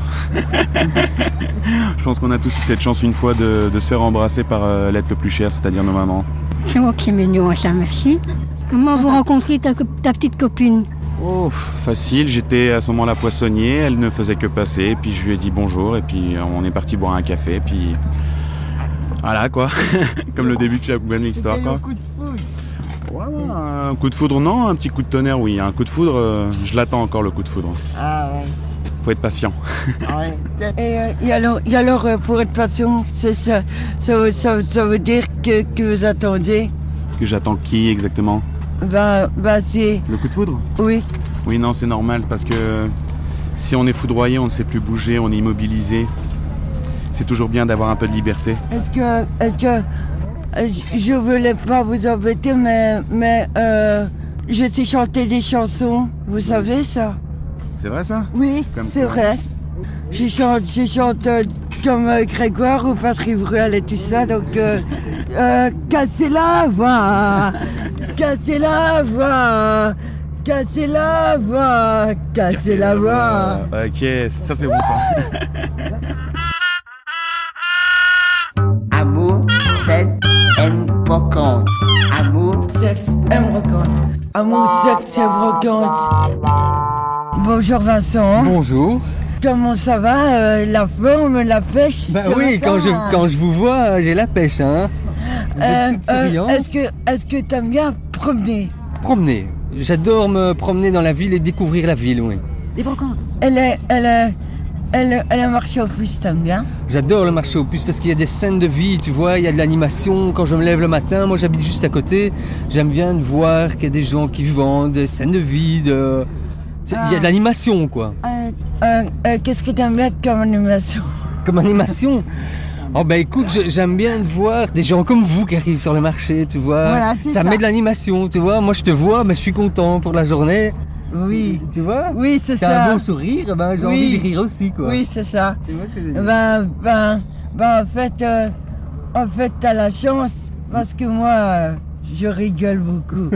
Je pense qu'on a tous eu cette chance une fois de se faire embrasser par l'être le plus cher, c'est-à-dire nos mamans. C'est moi qui est mignon, ça, merci. Comment vous rencontrez ta petite copine? Oh, facile, j'étais à ce moment-là poissonnier, elle ne faisait que passer, puis je lui ai dit bonjour, et puis on est parti boire un café, puis voilà quoi, comme le début de chaque bonne histoire quoi. Ouais, un coup de foudre non, un petit coup de tonnerre oui, un coup de foudre, je l'attends encore le coup de foudre. Ah ouais. Faut être patient. Et alors pour être patient, ça veut dire que vous attendez? Que j'attends qui exactement? Bah c'est... Le coup de foudre? Oui. Oui non, c'est normal parce que si on est foudroyé, on ne sait plus bouger, on est immobilisé. C'est toujours bien d'avoir un peu de liberté. Est-ce que je voulais pas vous embêter, mais je sais chanter des chansons, vous savez ça? C'est vrai ça? Oui, c'est vrai. Je chante comme Grégoire ou Patrick Bruel et tout ça, donc cassez la voix, cassez la voix, cassez la voix, cassez la voix. Ok, ça c'est bon ça. Amour, sexe, haine, brocante. Amour, sexe, haine, brocante. Amour, sexe et brocante. Bonjour Vincent. Bonjour. Comment ça va? La forme, la pêche? Bah oui, quand je vous vois, j'ai la pêche, hein. Vous êtes toute souriante. Est-ce que t'aimes bien promener? Promener. J'adore me promener dans la ville et découvrir la ville, oui. Les brocantes. Elle marche aux puces, t'aimes bien? J'adore le marché aux puces parce qu'il y a des scènes de vie, tu vois, il y a de l'animation. Quand je me lève le matin, moi j'habite juste à côté, j'aime bien voir qu'il y a des gens qui vendent des scènes de vie, il y a de l'animation, quoi. Qu'est-ce que t'aimes bien comme animation? Comme animation? Oh bah écoute, j'aime bien voir des gens comme vous qui arrivent sur le marché, tu vois. Voilà, ça met de l'animation, tu vois. Moi je te vois, mais je suis content pour la journée. Oui. Tu vois? Oui, c'est ça. T'as un beau sourire, ben j'ai envie de rire aussi, quoi. Oui, c'est ça. Tu vois ce que je veux dire? En fait, t'as la chance, parce que moi, je rigole beaucoup.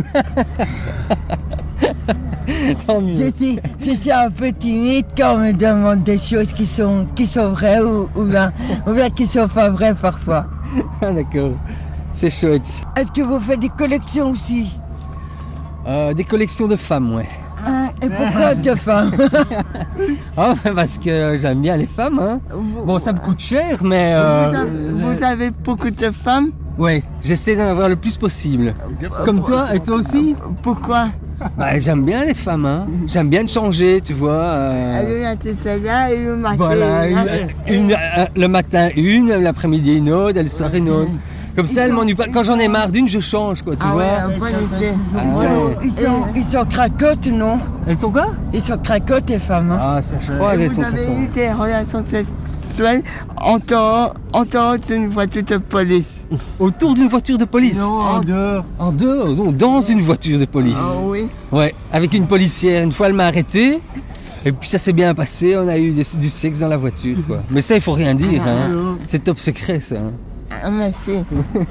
Tant mieux. Je suis un peu timide quand on me demande des choses qui sont vraies ou bien qui sont pas vraies parfois. Ah d'accord, c'est chouette. Est-ce que vous faites des collections aussi? Des collections de femmes, ouais. Et pourquoi 2 femmes? Ah, parce que j'aime bien les femmes. Hein. Bon, ça me coûte cher, mais... Vous avez beaucoup de femmes? Oui, j'essaie d'en avoir le plus possible. Comme toi, et toi aussi? Pourquoi? Bah, j'aime bien les femmes, hein. J'aime bien changer, tu vois. Celle-là et le matin. Voilà, le matin une, l'après-midi une autre, le soir une autre. Comme ça, elle m'ennuie pas. Quand j'en ai marre d'une, je change, quoi, tu vois. Ils sont cracottes, non? Elles sont quoi? Ils sont cracottes, les femmes. Hein. Ah, ça, je crois qu'elles sont Vous avez eu des relations sexuelles en dehors d'une voiture de police? Autour d'une voiture de police? Non, en dehors. En dehors? Non, dans une voiture de police. Ah oui? Ouais, avec une policière. Une fois, elle m'a arrêté. Et puis ça s'est bien passé, on a eu du sexe dans la voiture, quoi. Mais ça, il faut rien dire, hein. C'est top secret, ça. Ah, merci.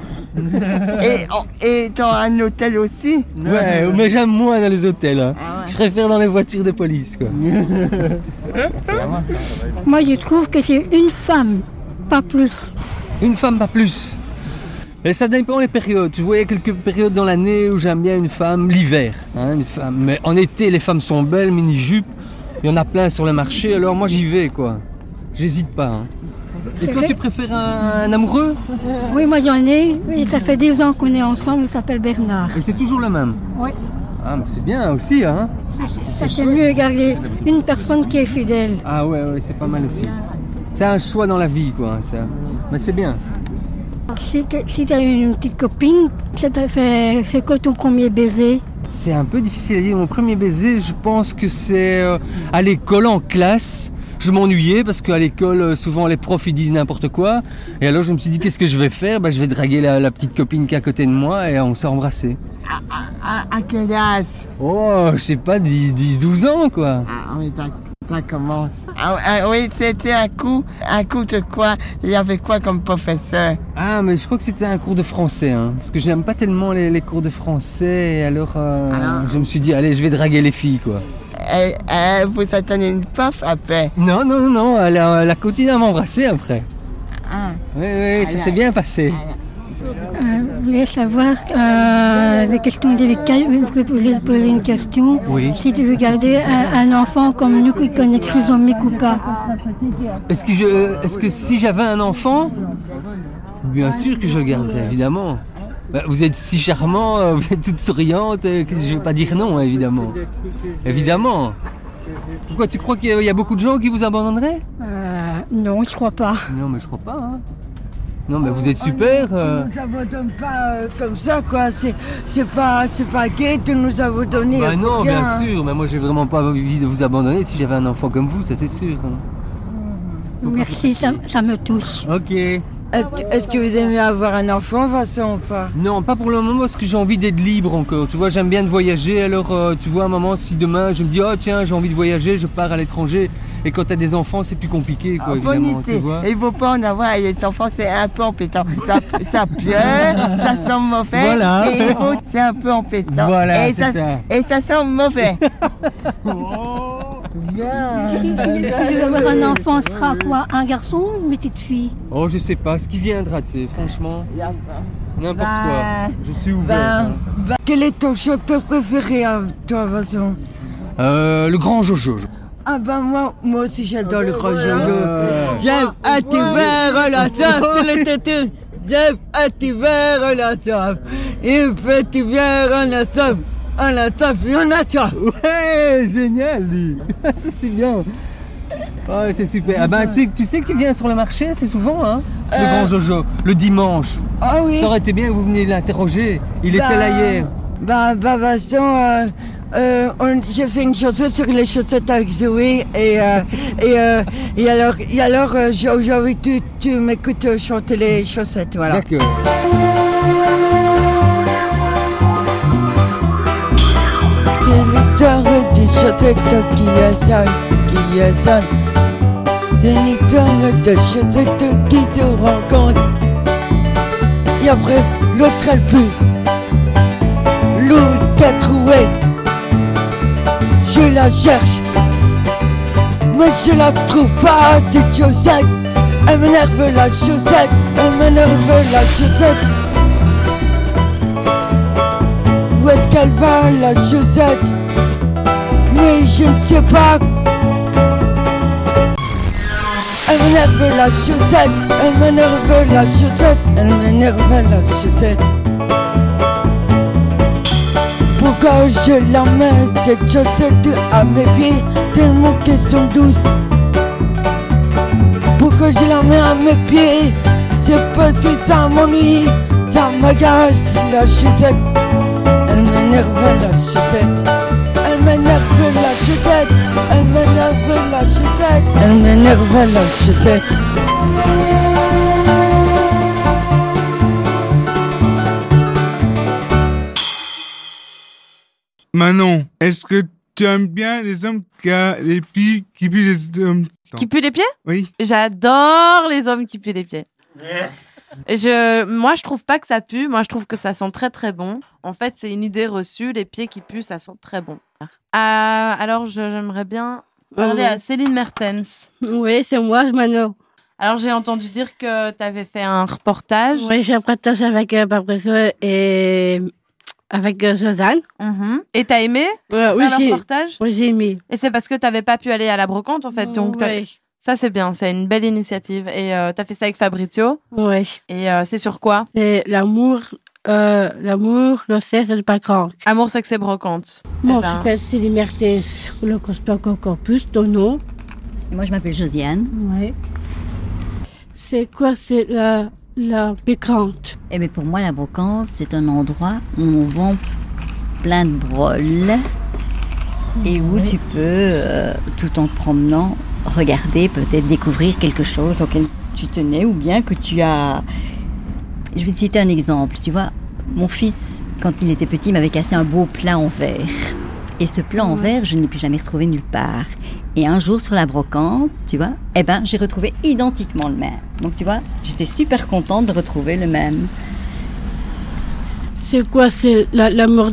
et dans un hôtel aussi? Ouais, mais j'aime moins dans les hôtels. Hein. Ah ouais. Je préfère dans les voitures de police, quoi. Moi, je trouve que c'est une femme, pas plus. Une femme, pas plus. Et ça dépend des périodes. Tu vois, il y a quelques périodes dans l'année où j'aime bien une femme, l'hiver. Hein, une femme. Mais en été, les femmes sont belles, mini-jupes. Il y en a plein sur le marché, alors moi j'y vais, quoi. J'hésite pas. Hein. Et toi, tu préfères un amoureux? Oui, moi j'en ai. Et ça fait 10 ans qu'on est ensemble, il s'appelle Bernard. Et c'est toujours le même? Oui. Ah, mais c'est bien aussi, hein. Ça c'est mieux garder une personne qui est fidèle. Ah ouais, c'est pas mal aussi. C'est un choix dans la vie, quoi. Ça. Mais c'est bien. Si tu as une petite copine, c'est quoi ton premier baiser? C'est un peu difficile à dire. Mon premier baiser, je pense que c'est à l'école, en classe. Je m'ennuyais parce qu'à l'école, souvent les profs ils disent n'importe quoi. Et alors je me suis dit, qu'est-ce que je vais faire? Je vais draguer la petite copine qui est à côté de moi et on s'est embrassés. À quel âge? Oh, je sais pas, 10-12 ans, quoi. Ah oui, ça commence. Oui, c'était un coup de quoi? Il y avait quoi comme professeur? Ah, mais je crois que c'était un cours de français, hein, parce que je n'aime pas tellement les cours de français. Et alors, je me suis dit, allez, je vais draguer les filles, quoi. Vous a donné une paf après? Non, elle a continué à m'embrasser après. Ah. Oui, ça s'est bien passé. Je voulais savoir des questions délicates. Je voulais poser une question. Oui. Si tu veux garder un enfant comme nous qui connaît trisomique ou pas? Est-ce que si j'avais un enfant, bien sûr que je le garderais, évidemment. Vous êtes si charmant, vous êtes toute souriante, je ne vais pas dire non, évidemment. Évidemment. Pourquoi, tu crois qu'il y a beaucoup de gens qui vous abandonneraient? Non, je crois pas. Non, mais je crois pas. Hein. Non, mais vous êtes super. On ne nous abandonne pas comme ça, quoi. C'est pas gay de nous abandonner. Bah non, bien sûr. Mais moi, j'ai vraiment pas envie de vous abandonner si j'avais un enfant comme vous, ça c'est sûr. Hein. Merci, ça me touche. Ok. Est-ce que vous aimez avoir un enfant, Vincent, ou pas? Non, pas pour le moment, parce que j'ai envie d'être libre encore. Tu vois, j'aime bien de voyager. Alors, tu vois, à un moment, si demain, je me dis, oh tiens, j'ai envie de voyager, je pars à l'étranger. Et quand t'as des enfants, c'est plus compliqué, quoi, évidemment. Bonne idée. Tu vois. Il ne faut pas en avoir. Les enfants, c'est un peu embêtant. Ça pleure, ça sent mauvais. Voilà. Et c'est un peu embêtant. Voilà, et c'est ça. Et ça sent mauvais. Si tu veux avoir un enfant, ce sera quoi? Un garçon ou une petite fille? Oh, je sais pas, ce qui viendra, tu sais, franchement. N'importe quoi. Je suis ouvert. Quel est ton chanteur préféré, toi, Vincent? Le Grand Jojo. Ah moi aussi j'adore le Grand Jojo. J'aime un petit verre la soif, j'aime un petit verre la soif. Une petite bière en la soif. On a soif et on a soif. Ouais, génial, lui. Ça, c'est bien. Ouais, c'est super. Ah ben, tu sais que tu viens sur le marché assez souvent, hein, le Grand Jojo, le dimanche. Ah oui. Ça aurait été bien que vous veniez l'interroger. Il était là hier. Vincent, j'ai fait une chanson sur les chaussettes avec Zoé et alors j'ai envie que tu m'écoutes chanter les chaussettes, voilà. D'accord. Des chaussettes qui assalent. C'est une histoire de chaussettes qui se rencontrent. Et après, l'autre elle pue. L'autre t'a trouvé. Je la cherche, mais je la trouve pas, cette chaussette. Elle m'énerve la chaussette, elle m'énerve la chaussette. Où est-ce qu'elle va la chaussette? mais je ne sais pas. Elle m'énerve la chaussette, elle m'énerve la chaussette, elle m'énerve la chaussette. Pourquoi je la mets cette chaussette à mes pieds, tellement qu'elles sont douces. Pourquoi je la mets à mes pieds, c'est parce que ça m'ennuie, ça m'agace la chaussette. Elle m'énerve la chaussette, elle m'énerve la chaussette, elle m'énerve la chaussette, elle m'énerve la chaussette. Manon, est-ce que tu aimes bien les hommes qui ont les pieds qui puent les hommes? Qui puent les pieds? Oui. J'adore les hommes qui puent les pieds. Moi, je trouve pas que ça pue. Moi, je trouve que ça sent très très bon. En fait, c'est une idée reçue. Les pieds qui puent, ça sent très bon. Alors, j'aimerais bien parler à Céline Mertens. Oui, c'est moi, Manon. Alors, j'ai entendu dire que tu avais fait un reportage. Oui, j'ai un reportage avec Fabricio et avec Suzanne. Et t'as aimé faire oui, le reportage? Oui, j'ai aimé. Et c'est parce que t'avais pas pu aller à la brocante, en fait. Donc, oui. Ça, c'est bien. C'est une belle initiative. Et t'as fait ça avec Fabrizio? Oui. Et c'est sur quoi? C'est l'amour, le sexe et le brocante. Amour, sexe et brocante. Moi, je m'appelle Céline Mertens, pour le Cospert Campus, ton nom. Moi, je m'appelle Josiane. Oui. C'est quoi, c'est la brocante? Eh bien, pour moi, la brocante, c'est un endroit où on vend plein de broles et où tu peux, tout en te promenant, regarder, peut-être découvrir quelque chose auquel tu tenais ou bien que tu as... Je vais te citer un exemple. Tu vois, mon fils, quand il était petit, m'avait cassé un beau plat en verre. Et ce plat en verre, je ne l'ai plus jamais retrouvé nulle part. Et un jour, sur la brocante, tu vois, j'ai retrouvé identiquement le même. Donc, tu vois, j'étais super contente de retrouver le même. C'est quoi, c'est l'amour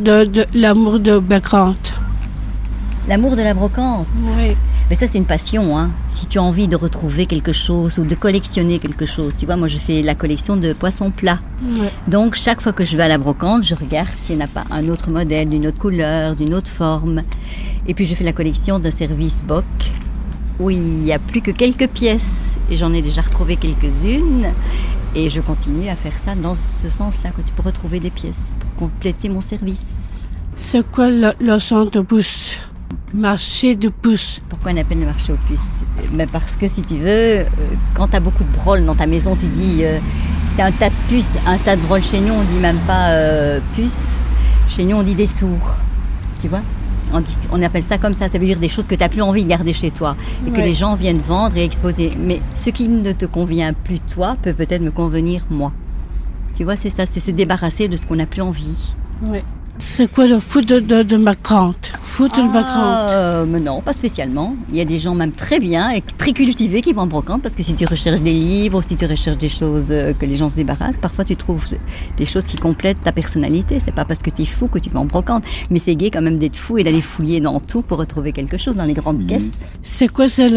de brocante? L'amour de la brocante? Oui. Mais ça, c'est une passion, hein. Si tu as envie de retrouver quelque chose ou de collectionner quelque chose, tu vois, moi, je fais la collection de poissons plats. Ouais. Donc, chaque fois que je vais à la brocante, je regarde s'il n'y en a pas un autre modèle, d'une autre couleur, d'une autre forme. Et puis, je fais la collection d'un service Bock où il n'y a plus que quelques pièces. Et j'en ai déjà retrouvé quelques-unes. Et je continue à faire ça dans ce sens-là, que tu peux retrouver des pièces pour compléter mon service. C'est quoi le centre de puce? Marché de puces. Pourquoi on appelle le marché aux puces? Mais parce que si tu veux, quand tu as beaucoup de broles dans ta maison, tu dis c'est un tas de puces, un tas de broles. Chez nous, on dit même pas puces. Chez nous, on dit des sourds. Tu vois? On appelle ça comme ça. Ça veut dire des choses que tu n'as plus envie de garder chez toi et que les gens viennent vendre et exposer. Mais ce qui ne te convient plus toi peut peut-être me convenir moi. Tu vois, c'est ça, c'est se débarrasser de ce qu'on n'a plus envie. Oui. C'est quoi le foot de brocante? Foot de brocante? Mais non, pas spécialement. Il y a des gens même très bien et très cultivés qui vont en brocante parce que si tu recherches des livres, si tu recherches des choses que les gens se débarrassent, parfois tu trouves des choses qui complètent ta personnalité. C'est pas parce que tu es fou que tu vas en brocante. Mais c'est gai quand même d'être fou et d'aller fouiller dans tout pour retrouver quelque chose dans les grandes caisses. C'est quoi, c'est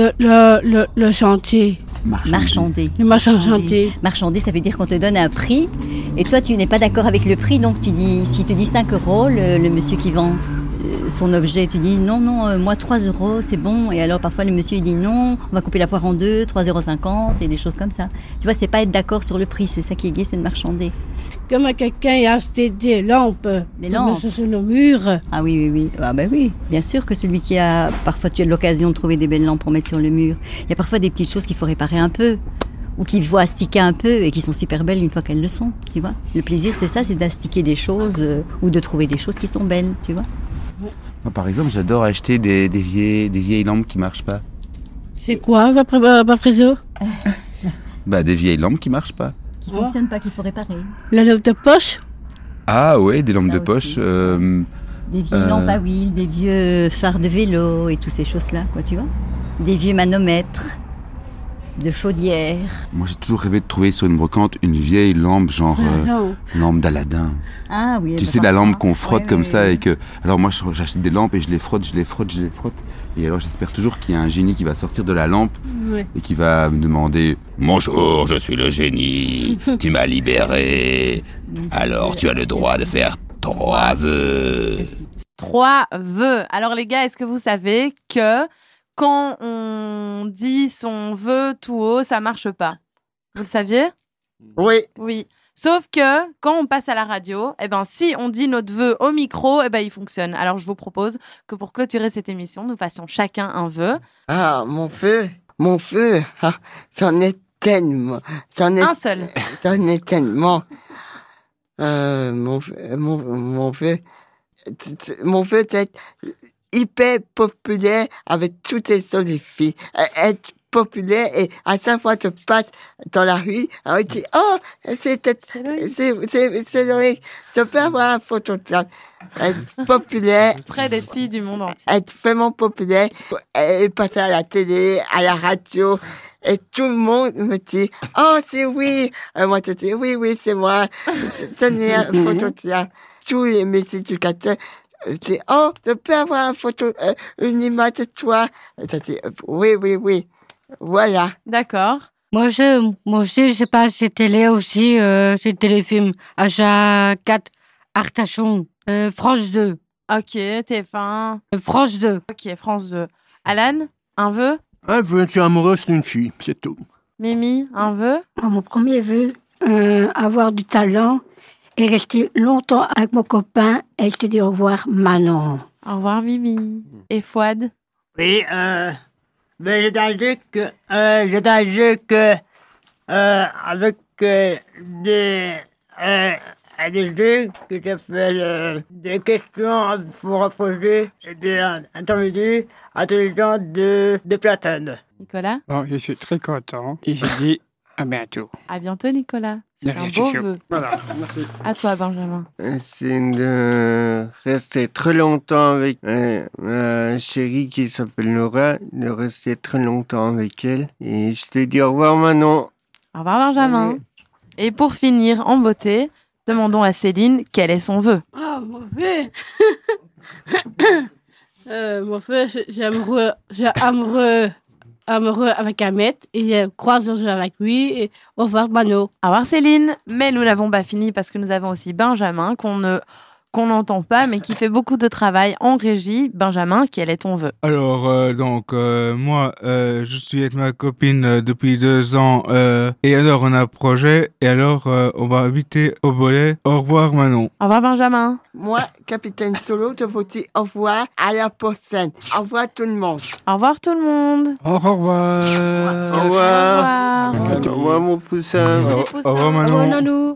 le chantier? Marchander. Le marchander. Marchander, ça veut dire qu'on te donne un prix et toi tu n'es pas d'accord avec le prix, donc tu dis, si tu dis 5 euros, le monsieur qui vend son objet, tu dis non, moi 3 euros c'est bon, et alors parfois le monsieur il dit non, on va couper la poire en deux, 3,50 € et des choses comme ça. Tu vois, c'est pas être d'accord sur le prix, c'est ça qui est gai, c'est de marchander. Comme quelqu'un a acheté des lampes, des lampes sur nos murs. Ah oui. Ah ben oui, bien sûr que celui qui a, parfois tu as l'occasion de trouver des belles lampes pour mettre sur le mur. Il y a parfois des petites choses qu'il faut réparer un peu, ou qui voient astiquer un peu et qui sont super belles une fois qu'elles le sont, tu vois. Le plaisir c'est ça, c'est d'astiquer des choses ou de trouver des choses qui sont belles, tu vois. Moi, par exemple, j'adore acheter des vieilles lampes qui marchent pas. C'est quoi, Fabricio? Des vieilles lampes qui marchent pas. Qui fonctionnent pas, qu'il faut réparer. La lampe de poche? Ah ouais, des lampes de poche. Des vieilles lampes à huile, des vieux phares de vélo et toutes ces choses-là, quoi, tu vois. Des vieux manomètres, de chaudières. Moi, j'ai toujours rêvé de trouver sur une brocante une vieille lampe, genre lampe d'Aladin. Ah oui. Tu sais, la lampe qu'on frotte comme ça et que... Alors moi, j'achète des lampes et je les frotte. Et alors, j'espère toujours qu'il y a un génie qui va sortir de la lampe et qui va me demander « Bonjour, je suis le génie, tu m'as libéré, alors tu as le droit de faire 3 vœux. » 3 vœux. Alors les gars, est-ce que vous savez que quand on dit son vœu tout haut, ça marche pas? Vous le saviez? Oui. Oui. Sauf que quand on passe à la radio, si on dit notre vœu au micro, il fonctionne. Alors je vous propose que pour clôturer cette émission, nous fassions chacun un vœu. Ah, mon vœu, c'en est tellement. Un seul. C'en est tellement. Mon vœu, c'est être hyper populaire avec toutes les autres filles. Être populaire et à chaque fois tu passes dans la rue, alors tu dis c'est Loïc. Tu peux avoir une photo de ça. Être populaire. Près des filles du monde entier. Être vraiment populaire et passer à la télé, à la radio. Et tout le monde me dit c'est oui. Moi je dis oui c'est moi. Tenez une photo de ça. Tous mes éducateurs disent je peux avoir une photo, une image de toi. Je dis oui. Voilà. D'accord. Moi aussi, je sais pas, c'est télé aussi, c'est téléfilm. H4, Artachon, France 2. Ok, TF1. France 2. Ok, France 2. Alan, un vœu? Un vœu, je suis amoureuse d'une fille, c'est tout. Mimi, un vœu? Mon premier vœu, avoir du talent et rester longtemps avec mon copain et je te dis au revoir, Manon. Au revoir, Mimi. Et Fouad? Oui, mais j'ai dit que avec des jeux que j'ai fait des questions pour poser des intermédiaires intelligents de Platone. Nicolas? Bon, je suis très content et je dis à bientôt. À bientôt, Nicolas. C'est un beau vœu. Voilà, merci. À toi, Benjamin. C'est de rester très longtemps avec ma chérie qui s'appelle Laura, de rester très longtemps avec elle. Et je te dis au revoir, Manon. Au revoir, Benjamin. Et pour finir en beauté, demandons à Céline quel est son vœu. Ah, mon vœu. Mon vœu, j'ai amoureux avec Ahmed et je croise le jeu avec lui et au revoir Mano. Au revoir Céline, mais nous n'avons pas fini parce que nous avons aussi Benjamin qu'on n'entend pas mais qui fait beaucoup de travail en régie. Benjamin, quel est ton vœu? Alors moi je suis avec ma copine depuis 2 ans et alors on a un projet et alors on va habiter au Bolet. Au revoir Manon. Au revoir Benjamin. Moi, capitaine Solo, je vous dis au revoir, à la prochaine. Au revoir tout le monde. Au revoir tout le monde. Au revoir. Au revoir. Au revoir mon poussin. Au revoir Manon. Au revoir Nanou.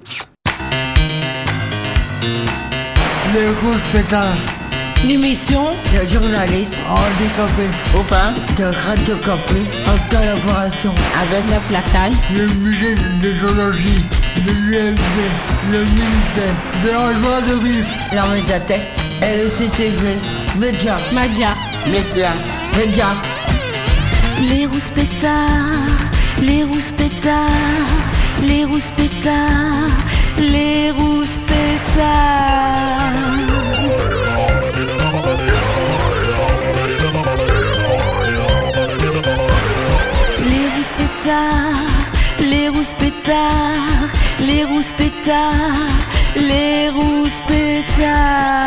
Les grosses pétards. L'émission Les journalistes handicapés au pain de Radio Campus en collaboration avec La Platane, le musée de zoologie, l'UFB, le ministère, de la joie de vivre, la médiathèque et le CCV. Média. Les rouspétards, les rouspétards, les rouspétards, les rouspétards. Les rouspétards, les rouspétards, les rouspétards, les rouspétards.